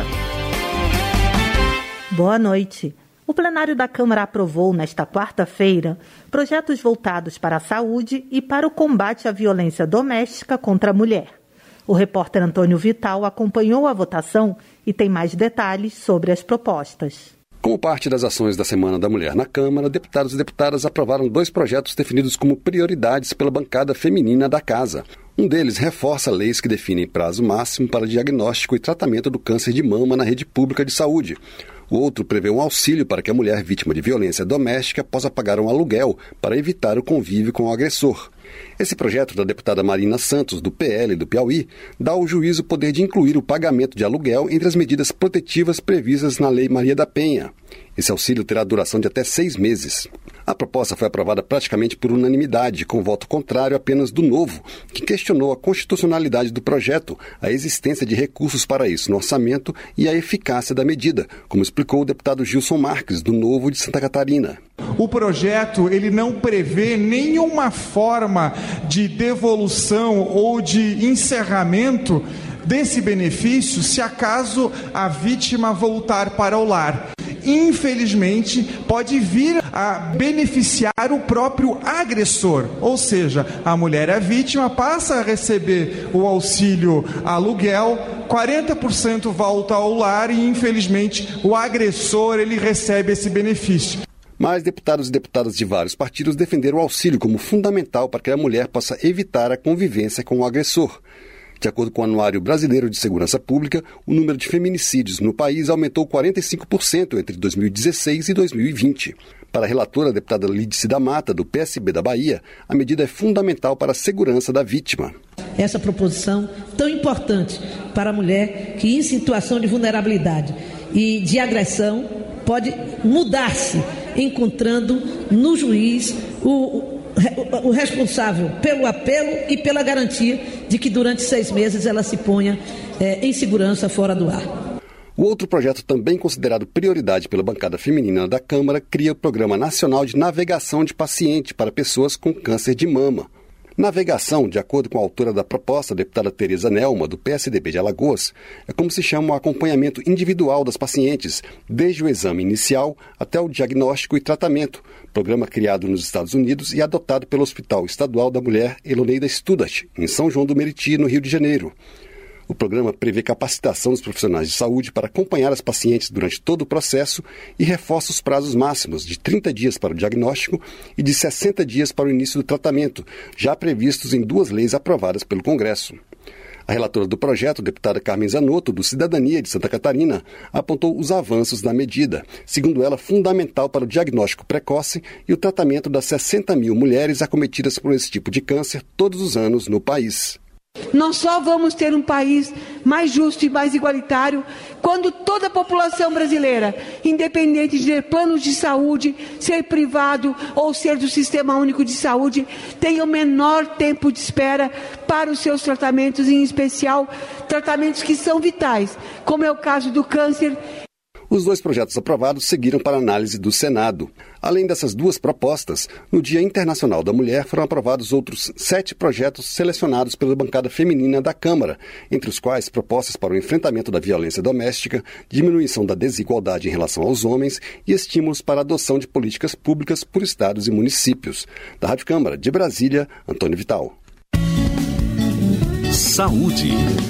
Boa noite. O plenário da Câmara aprovou, nesta quarta-feira, projetos voltados para a saúde e para o combate à violência doméstica contra a mulher. O repórter Antônio Vital acompanhou a votação e tem mais detalhes sobre as propostas. Como parte das ações da Semana da Mulher na Câmara, deputados e deputadas aprovaram dois projetos definidos como prioridades pela bancada feminina da Casa. Um deles reforça leis que definem prazo máximo para diagnóstico e tratamento do câncer de mama na rede pública de saúde. O outro prevê um auxílio para que a mulher vítima de violência doméstica possa pagar um aluguel para evitar o convívio com o agressor. Esse projeto da deputada Marina Santos, do P L do Piauí, dá ao juiz o poder de incluir o pagamento de aluguel entre as medidas protetivas previstas na Lei Maria da Penha. Esse auxílio terá duração de até seis meses. A proposta foi aprovada praticamente por unanimidade, com voto contrário apenas do Novo, que questionou a constitucionalidade do projeto, a existência de recursos para isso no orçamento e a eficácia da medida, como explicou o deputado Gilson Marques, do Novo de Santa Catarina. O projeto ele não prevê nenhuma forma de devolução ou de encerramento desse benefício se acaso a vítima voltar para o lar. Infelizmente, pode vir a beneficiar o próprio agressor, ou seja, a mulher, a vítima, passa a receber o auxílio aluguel, quarenta por cento volta ao lar e, infelizmente, o agressor ele recebe esse benefício. Mas deputados e deputadas de vários partidos defenderam o auxílio como fundamental para que a mulher possa evitar a convivência com o agressor. De acordo com o Anuário Brasileiro de Segurança Pública, o número de feminicídios no país aumentou quarenta e cinco por cento entre dois mil e dezesseis e dois mil e vinte. Para a relatora, a deputada Lídice da Mata, do P S B da Bahia, a medida é fundamental para a segurança da vítima. Essa proposição tão importante para a mulher que, em situação de vulnerabilidade e de agressão, pode mudar-se, encontrando no juiz o o responsável pelo apelo e pela garantia de que durante seis meses ela se ponha é, em segurança fora do ar. O outro projeto, também considerado prioridade pela bancada feminina da Câmara, cria o Programa Nacional de Navegação de Paciente para pessoas com câncer de mama. Navegação, de acordo com a autora da proposta, a deputada Tereza Nelma, do P S D B de Alagoas, é como se chama o acompanhamento individual das pacientes, desde o exame inicial até o diagnóstico e tratamento, programa criado nos Estados Unidos e adotado pelo Hospital Estadual da Mulher Eloneida Studat, em São João do Meriti, no Rio de Janeiro. O programa prevê capacitação dos profissionais de saúde para acompanhar as pacientes durante todo o processo e reforça os prazos máximos de trinta dias para o diagnóstico e de sessenta dias para o início do tratamento, já previstos em duas leis aprovadas pelo Congresso. A relatora do projeto, deputada Carmen Zanotto, do Cidadania de Santa Catarina, apontou os avanços da medida, segundo ela fundamental para o diagnóstico precoce e o tratamento das sessenta mil mulheres acometidas por esse tipo de câncer todos os anos no país. Nós só vamos ter um país mais justo e mais igualitário quando toda a população brasileira, independente de ter planos de saúde, ser privado ou ser do Sistema Único de Saúde, tenha o menor tempo de espera para os seus tratamentos, em especial tratamentos que são vitais, como é o caso do câncer. Os dois projetos aprovados seguiram para análise do Senado. Além dessas duas propostas, no Dia Internacional da Mulher foram aprovados outros sete projetos selecionados pela bancada feminina da Câmara, entre os quais propostas para o enfrentamento da violência doméstica, diminuição da desigualdade em relação aos homens e estímulos para a adoção de políticas públicas por estados e municípios. Da Rádio Câmara de Brasília, Antônio Vital. Saúde.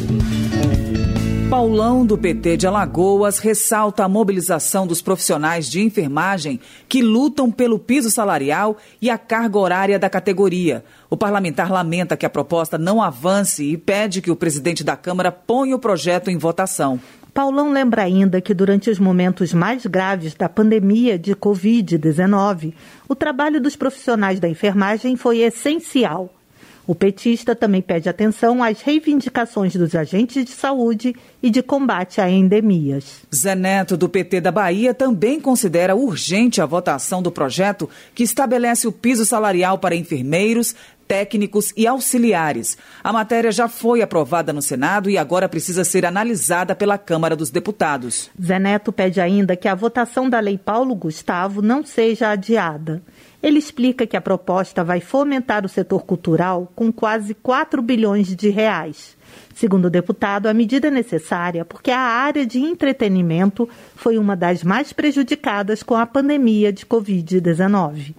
Paulão, do P T de Alagoas, ressalta a mobilização dos profissionais de enfermagem que lutam pelo piso salarial e a carga horária da categoria. O parlamentar lamenta que a proposta não avance e pede que o presidente da Câmara ponha o projeto em votação. Paulão lembra ainda que durante os momentos mais graves da pandemia de covid dezenove, o trabalho dos profissionais da enfermagem foi essencial. O petista também pede atenção às reivindicações dos agentes de saúde e de combate a endemias. Zé Neto, do P T da Bahia, também considera urgente a votação do projeto que estabelece o piso salarial para enfermeiros, técnicos e auxiliares. A matéria já foi aprovada no Senado e agora precisa ser analisada pela Câmara dos Deputados. Zé Neto pede ainda que a votação da Lei Paulo Gustavo não seja adiada. Ele explica que a proposta vai fomentar o setor cultural com quase quatro bilhões de reais. Segundo o deputado, a medida é necessária porque a área de entretenimento foi uma das mais prejudicadas com a pandemia de covid dezenove.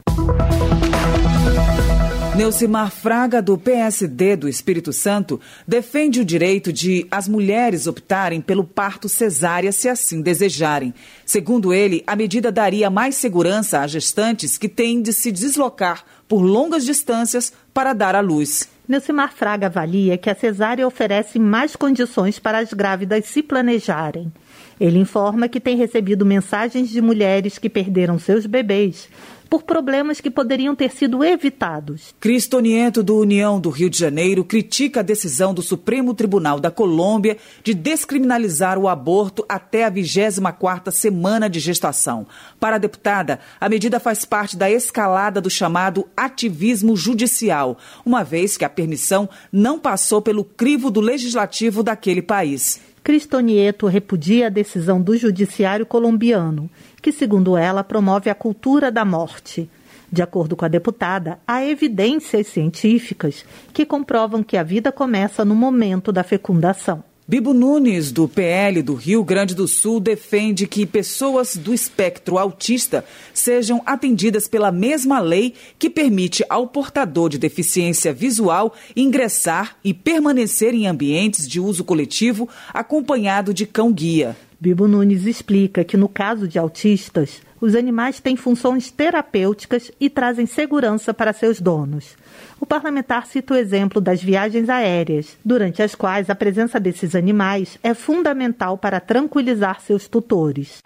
Neucimar Fraga, do P S D do Espírito Santo, defende o direito de as mulheres optarem pelo parto cesárea se assim desejarem. Segundo ele, a medida daria mais segurança a gestantes que têm de se deslocar por longas distâncias para dar à luz. Neucimar Fraga avalia que a cesárea oferece mais condições para as grávidas se planejarem. Ele informa que tem recebido mensagens de mulheres que perderam seus bebês por problemas que poderiam ter sido evitados. Cristo Nieto, do União do Rio de Janeiro, critica a decisão do Supremo Tribunal da Colômbia de descriminalizar o aborto até a vigésima quarta semana de gestação. Para a deputada, a medida faz parte da escalada do chamado ativismo judicial, uma vez que a permissão não passou pelo crivo do legislativo daquele país. Cristo Nieto repudia a decisão do judiciário colombiano, que, segundo ela, promove a cultura da morte. De acordo com a deputada, há evidências científicas que comprovam que a vida começa no momento da fecundação. Bibo Nunes, do P L do Rio Grande do Sul, defende que pessoas do espectro autista sejam atendidas pela mesma lei que permite ao portador de deficiência visual ingressar e permanecer em ambientes de uso coletivo acompanhado de cão-guia. Bibo Nunes explica que, no caso de autistas, os animais têm funções terapêuticas e trazem segurança para seus donos. O parlamentar cita o exemplo das viagens aéreas, durante as quais a presença desses animais é fundamental para tranquilizar seus tutores.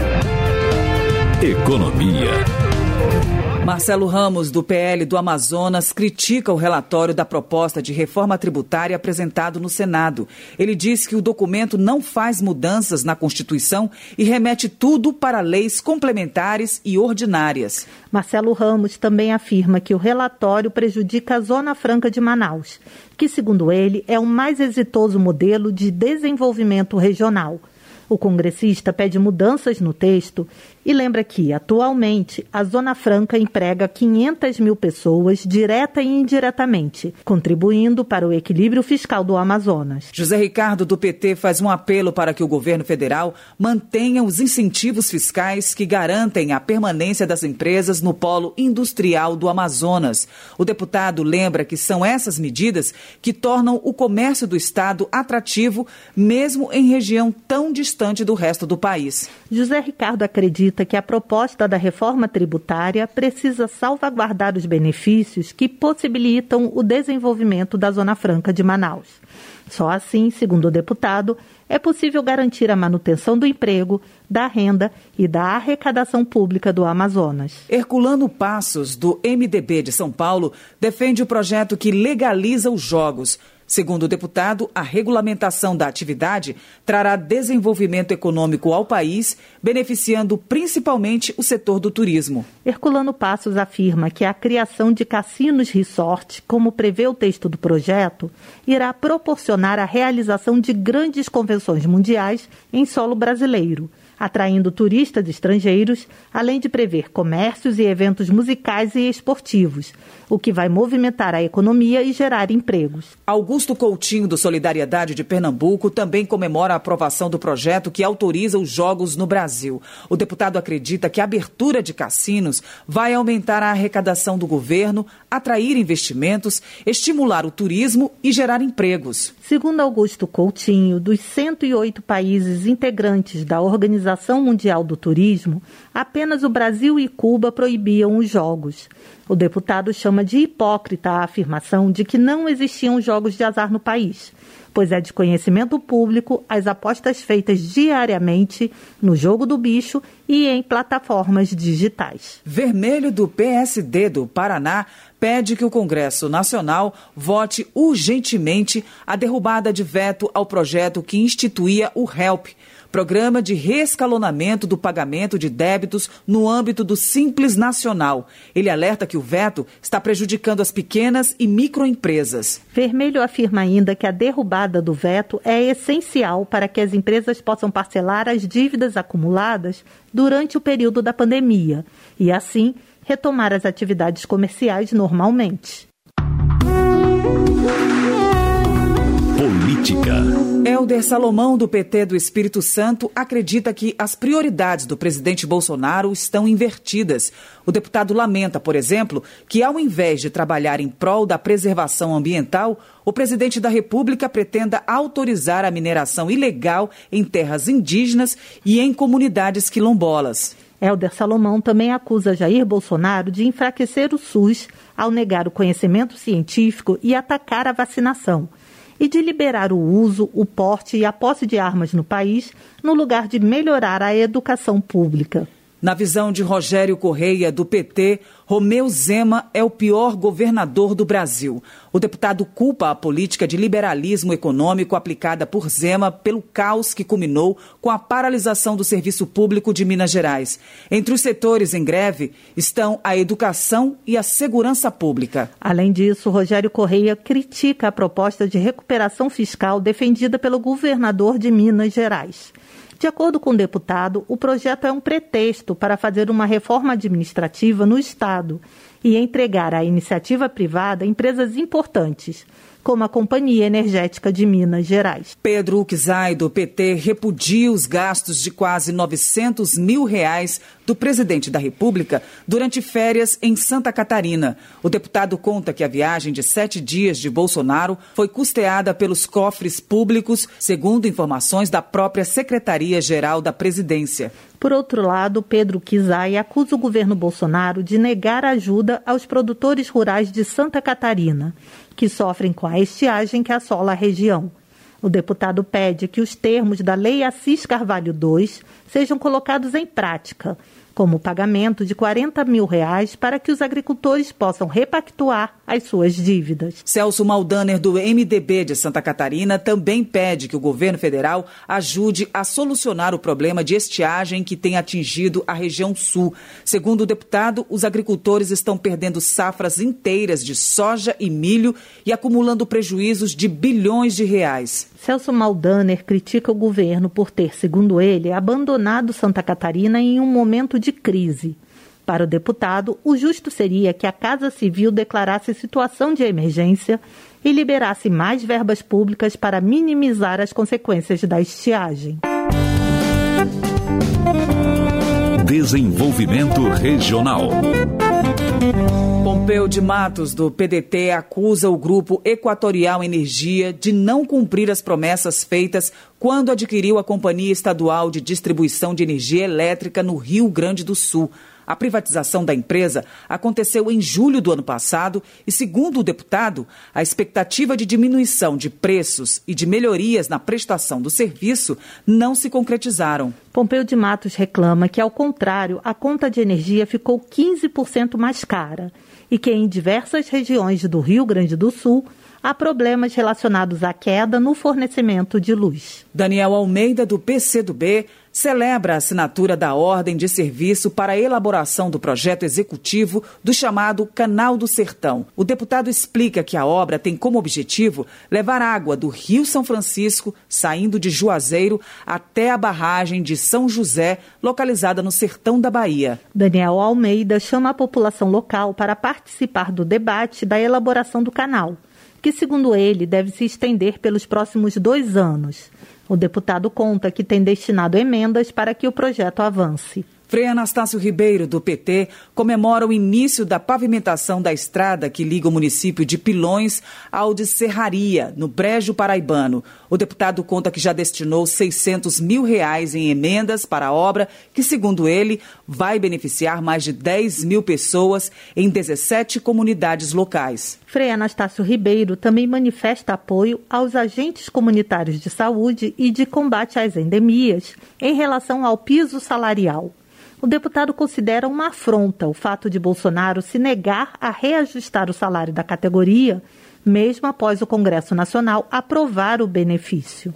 Economia. Marcelo Ramos, do P L do Amazonas, critica o relatório da proposta de reforma tributária apresentado no Senado. Ele diz que o documento não faz mudanças na Constituição e remete tudo para leis complementares e ordinárias. Marcelo Ramos também afirma que o relatório prejudica a Zona Franca de Manaus, que, segundo ele, é o mais exitoso modelo de desenvolvimento regional. O congressista pede mudanças no texto e lembra que, atualmente, a Zona Franca emprega quinhentas mil pessoas, direta e indiretamente, contribuindo para o equilíbrio fiscal do Amazonas. José Ricardo, do P T, faz um apelo para que o governo federal mantenha os incentivos fiscais que garantem a permanência das empresas no polo industrial do Amazonas. O deputado lembra que são essas medidas que tornam o comércio do estado atrativo, mesmo em região tão distante do resto do país. José Ricardo acredita que a proposta da reforma tributária precisa salvaguardar os benefícios que possibilitam o desenvolvimento da Zona Franca de Manaus. Só assim, segundo o deputado, é possível garantir a manutenção do emprego, da renda e da arrecadação pública do Amazonas. Herculano Passos, do M D B de São Paulo, defende o projeto que legaliza os jogos. Segundo o deputado, a regulamentação da atividade trará desenvolvimento econômico ao país, beneficiando principalmente o setor do turismo. Herculano Passos afirma que a criação de cassinos resort, como prevê o texto do projeto, irá proporcionar a realização de grandes convenções mundiais em solo brasileiro, atraindo turistas estrangeiros, além de prever comércios e eventos musicais e esportivos, o que vai movimentar a economia e gerar empregos. Augusto Coutinho, do Solidariedade de Pernambuco, também comemora a aprovação do projeto que autoriza os jogos no Brasil. O deputado acredita que a abertura de cassinos vai aumentar a arrecadação do governo, atrair investimentos, estimular o turismo e gerar empregos. Segundo Augusto Coutinho, dos cento e oito países integrantes da Organização Mundial do Turismo, apenas o Brasil e Cuba proibiam os jogos. O deputado chama de hipócrita a afirmação de que não existiam jogos de azar no país, pois é de conhecimento público as apostas feitas diariamente no jogo do bicho e em plataformas digitais. Vermelho, do P S D do Paraná, pede que o Congresso Nacional vote urgentemente a derrubada de veto ao projeto que instituía o HELP, Programa de Reescalonamento do Pagamento de Débitos no âmbito do Simples Nacional. Ele alerta que o veto está prejudicando as pequenas e microempresas. Vermelho afirma ainda que a derrubada do veto é essencial para que as empresas possam parcelar as dívidas acumuladas durante o período da pandemia e, assim, retomar as atividades comerciais normalmente. Política. Helder Salomão, do P T do Espírito Santo, acredita que as prioridades do presidente Bolsonaro estão invertidas. O deputado lamenta, por exemplo, que ao invés de trabalhar em prol da preservação ambiental, o presidente da República pretenda autorizar a mineração ilegal em terras indígenas e em comunidades quilombolas. Helder Salomão também acusa Jair Bolsonaro de enfraquecer o SUS ao negar o conhecimento científico e atacar a vacinação, e de liberar o uso, o porte e a posse de armas no país, no lugar de melhorar a educação pública. Na visão de Rogério Correia, do P T, Romeu Zema é o pior governador do Brasil. O deputado culpa a política de liberalismo econômico aplicada por Zema pelo caos que culminou com a paralisação do serviço público de Minas Gerais. Entre os setores em greve estão a educação e a segurança pública. Além disso, Rogério Correia critica a proposta de recuperação fiscal defendida pelo governador de Minas Gerais. De acordo com o deputado, o projeto é um pretexto para fazer uma reforma administrativa no Estado e entregar à iniciativa privada empresas importantes, como a Companhia Energética de Minas Gerais. Pedro Uczai, do P T, repudia os gastos de quase novecentos mil reais do presidente da República durante férias em Santa Catarina. O deputado conta que a viagem de sete dias de Bolsonaro foi custeada pelos cofres públicos, segundo informações da própria Secretaria-Geral da Presidência. Por outro lado, Pedro Uczai acusa o governo Bolsonaro de negar ajuda aos produtores rurais de Santa Catarina, que sofrem com a estiagem que assola a região. O deputado pede que os termos da Lei Assis Carvalho dois sejam colocados em prática, como o pagamento de quarenta mil reais para que os agricultores possam repactuar as suas dívidas. Celso Maldaner, do M D B de Santa Catarina, também pede que o governo federal ajude a solucionar o problema de estiagem que tem atingido a região sul. Segundo o deputado, os agricultores estão perdendo safras inteiras de soja e milho e acumulando prejuízos de bilhões de reais. Celso Maldaner critica o governo por ter, segundo ele, abandonado Santa Catarina em um momento de crise. Para o deputado, o justo seria que a Casa Civil declarasse situação de emergência e liberasse mais verbas públicas para minimizar as consequências da estiagem. Desenvolvimento Regional. Pompeu de Matos, do P D T, acusa o Grupo Equatorial Energia de não cumprir as promessas feitas quando adquiriu a Companhia Estadual de Distribuição de Energia Elétrica no Rio Grande do Sul. A privatização da empresa aconteceu em julho do ano passado e, segundo o deputado, a expectativa de diminuição de preços e de melhorias na prestação do serviço não se concretizaram. Pompeu de Matos reclama que, ao contrário, a conta de energia ficou quinze por cento mais cara e que, em diversas regiões do Rio Grande do Sul, há problemas relacionados à queda no fornecimento de luz. Daniel Almeida, do P C do B, celebra a assinatura da ordem de serviço para a elaboração do projeto executivo do chamado Canal do Sertão. O deputado explica que a obra tem como objetivo levar água do Rio São Francisco, saindo de Juazeiro, até a barragem de São José, localizada no sertão da Bahia. Daniel Almeida chama a população local para participar do debate da elaboração do canal, que, segundo ele, deve se estender pelos próximos dois anos. O deputado conta que tem destinado emendas para que o projeto avance. Frei Anastácio Ribeiro, do P T, comemora o início da pavimentação da estrada que liga o município de Pilões ao de Serraria, no Brejo Paraibano. O deputado conta que já destinou seiscentos mil reais em emendas para a obra, que, segundo ele, vai beneficiar mais de dez mil pessoas em dezessete comunidades locais. Frei Anastácio Ribeiro também manifesta apoio aos agentes comunitários de saúde e de combate às endemias em relação ao piso salarial. O deputado considera uma afronta o fato de Bolsonaro se negar a reajustar o salário da categoria, mesmo após o Congresso Nacional aprovar o benefício.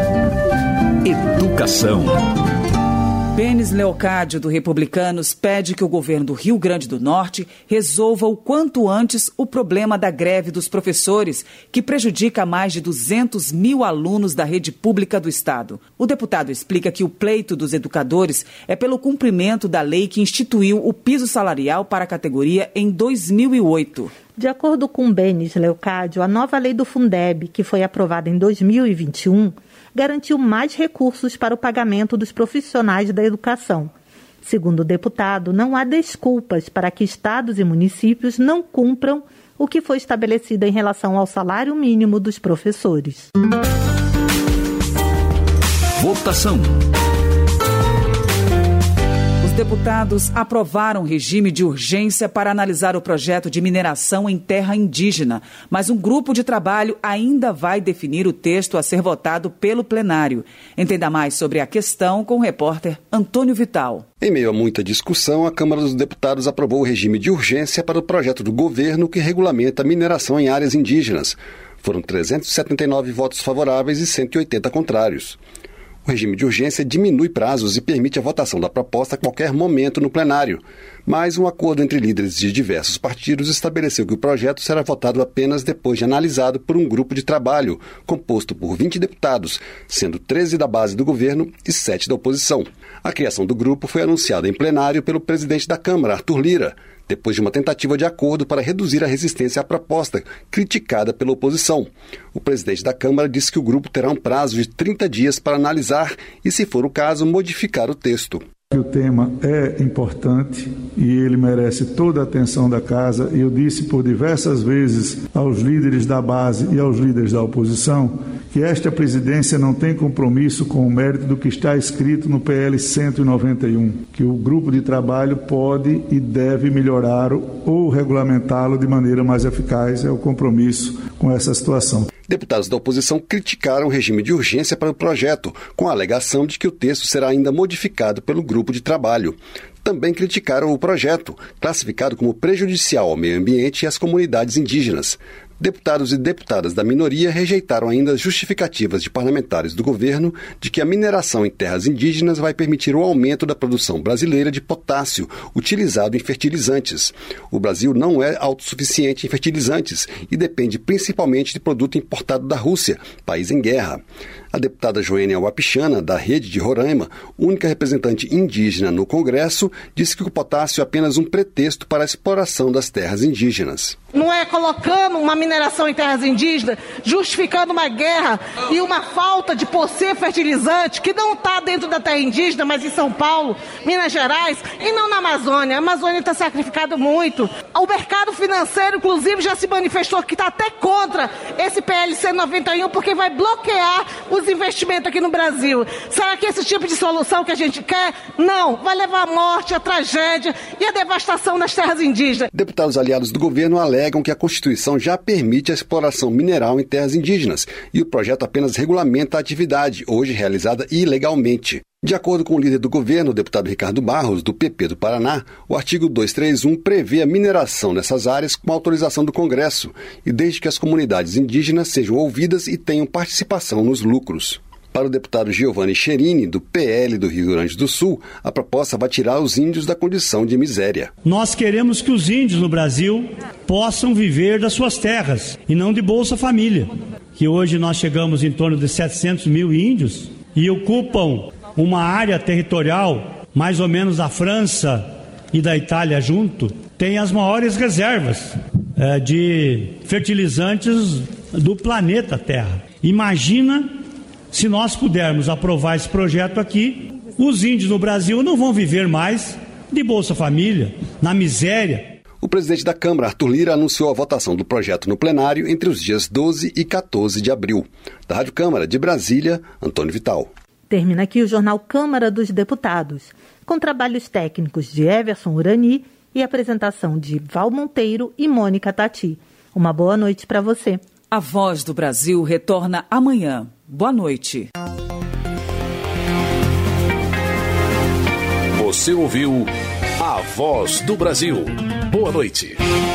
Educação. Benes Leocádio, do Republicanos, pede que o governo do Rio Grande do Norte resolva o quanto antes o problema da greve dos professores, que prejudica mais de duzentos mil alunos da rede pública do estado. O deputado explica que o pleito dos educadores é pelo cumprimento da lei que instituiu o piso salarial para a categoria em dois mil e oito. De acordo com Benes Leocádio, a nova lei do Fundeb, que foi aprovada em dois mil e vinte e um, garantiu mais recursos para o pagamento dos profissionais da educação. Segundo o deputado, não há desculpas para que estados e municípios não cumpram o que foi estabelecido em relação ao salário mínimo dos professores. Votação. Os deputados aprovaram regime de urgência para analisar o projeto de mineração em terra indígena, mas um grupo de trabalho ainda vai definir o texto a ser votado pelo plenário. Entenda mais sobre a questão com o repórter Antônio Vital. Em meio a muita discussão, a Câmara dos Deputados aprovou o regime de urgência para o projeto do governo que regulamenta a mineração em áreas indígenas. Foram trezentos e setenta e nove votos favoráveis e cento e oitenta contrários. O regime de urgência diminui prazos e permite a votação da proposta a qualquer momento no plenário, mas um acordo entre líderes de diversos partidos estabeleceu que o projeto será votado apenas depois de analisado por um grupo de trabalho, composto por vinte deputados, sendo treze da base do governo e sete da oposição. A criação do grupo foi anunciada em plenário pelo presidente da Câmara, Arthur Lira, depois de uma tentativa de acordo para reduzir a resistência à proposta, criticada pela oposição. O presidente da Câmara disse que o grupo terá um prazo de trinta dias para analisar e, se for o caso, modificar o texto. O tema é importante e ele merece toda a atenção da casa. Eu disse por diversas vezes aos líderes da base e aos líderes da oposição que esta presidência não tem compromisso com o mérito do que está escrito no P L cento e noventa e um, que o grupo de trabalho pode e deve melhorar ou regulamentá-lo de maneira mais eficaz. É o compromisso com essa situação. Deputados da oposição criticaram o regime de urgência para o projeto, com a alegação de que o texto será ainda modificado pelo grupo de trabalho. Também criticaram o projeto, classificado como prejudicial ao meio ambiente e às comunidades indígenas. Deputados e deputadas da minoria rejeitaram ainda as justificativas de parlamentares do governo de que a mineração em terras indígenas vai permitir o aumento da produção brasileira de potássio utilizado em fertilizantes. O Brasil não é autossuficiente em fertilizantes e depende principalmente de produto importado da Rússia, país em guerra. A deputada Joênia Wapichana, da Rede de Roraima, única representante indígena no Congresso, disse que o potássio é apenas um pretexto para a exploração das terras indígenas. Não é colocando uma mineração em terras indígenas, justificando uma guerra e uma falta de possível fertilizante que não está dentro da terra indígena, mas em São Paulo, Minas Gerais e não na Amazônia. A Amazônia está sacrificando muito. O mercado financeiro, inclusive, já se manifestou que está até contra esse P L cento e noventa e um porque vai bloquear os investimentos aqui no Brasil. Será que esse tipo de solução que a gente quer? Não. Vai levar à morte, à tragédia e à devastação das terras indígenas. Deputados aliados do governo alegam que a Constituição já permite a exploração mineral em terras indígenas e o projeto apenas regulamenta a atividade, hoje realizada ilegalmente. De acordo com o líder do governo, o deputado Ricardo Barros, do P P do Paraná, o artigo duzentos e trinta e um prevê a mineração nessas áreas com autorização do Congresso e desde que as comunidades indígenas sejam ouvidas e tenham participação nos lucros. Para o deputado Giovanni Cherini, do P L do Rio Grande do Sul, a proposta vai tirar os índios da condição de miséria. Nós queremos que os índios no Brasil possam viver das suas terras e não de Bolsa Família, que hoje nós chegamos em torno de setecentos mil índios e ocupam uma área territorial, mais ou menos da França e da Itália junto, tem as maiores reservas é, de fertilizantes do planeta Terra. Imagina se nós pudermos aprovar esse projeto aqui, os índios no Brasil não vão viver mais de Bolsa Família, na miséria. O presidente da Câmara, Arthur Lira, anunciou a votação do projeto no plenário entre os dias doze e quatorze de abril. Da Rádio Câmara de Brasília, Antônio Vital. Termina aqui o Jornal Câmara dos Deputados, com trabalhos técnicos de Everson Urani e apresentação de Val Monteiro e Mônica Tati. Uma boa noite para você. A Voz do Brasil retorna amanhã. Boa noite. Você ouviu A Voz do Brasil. Boa noite.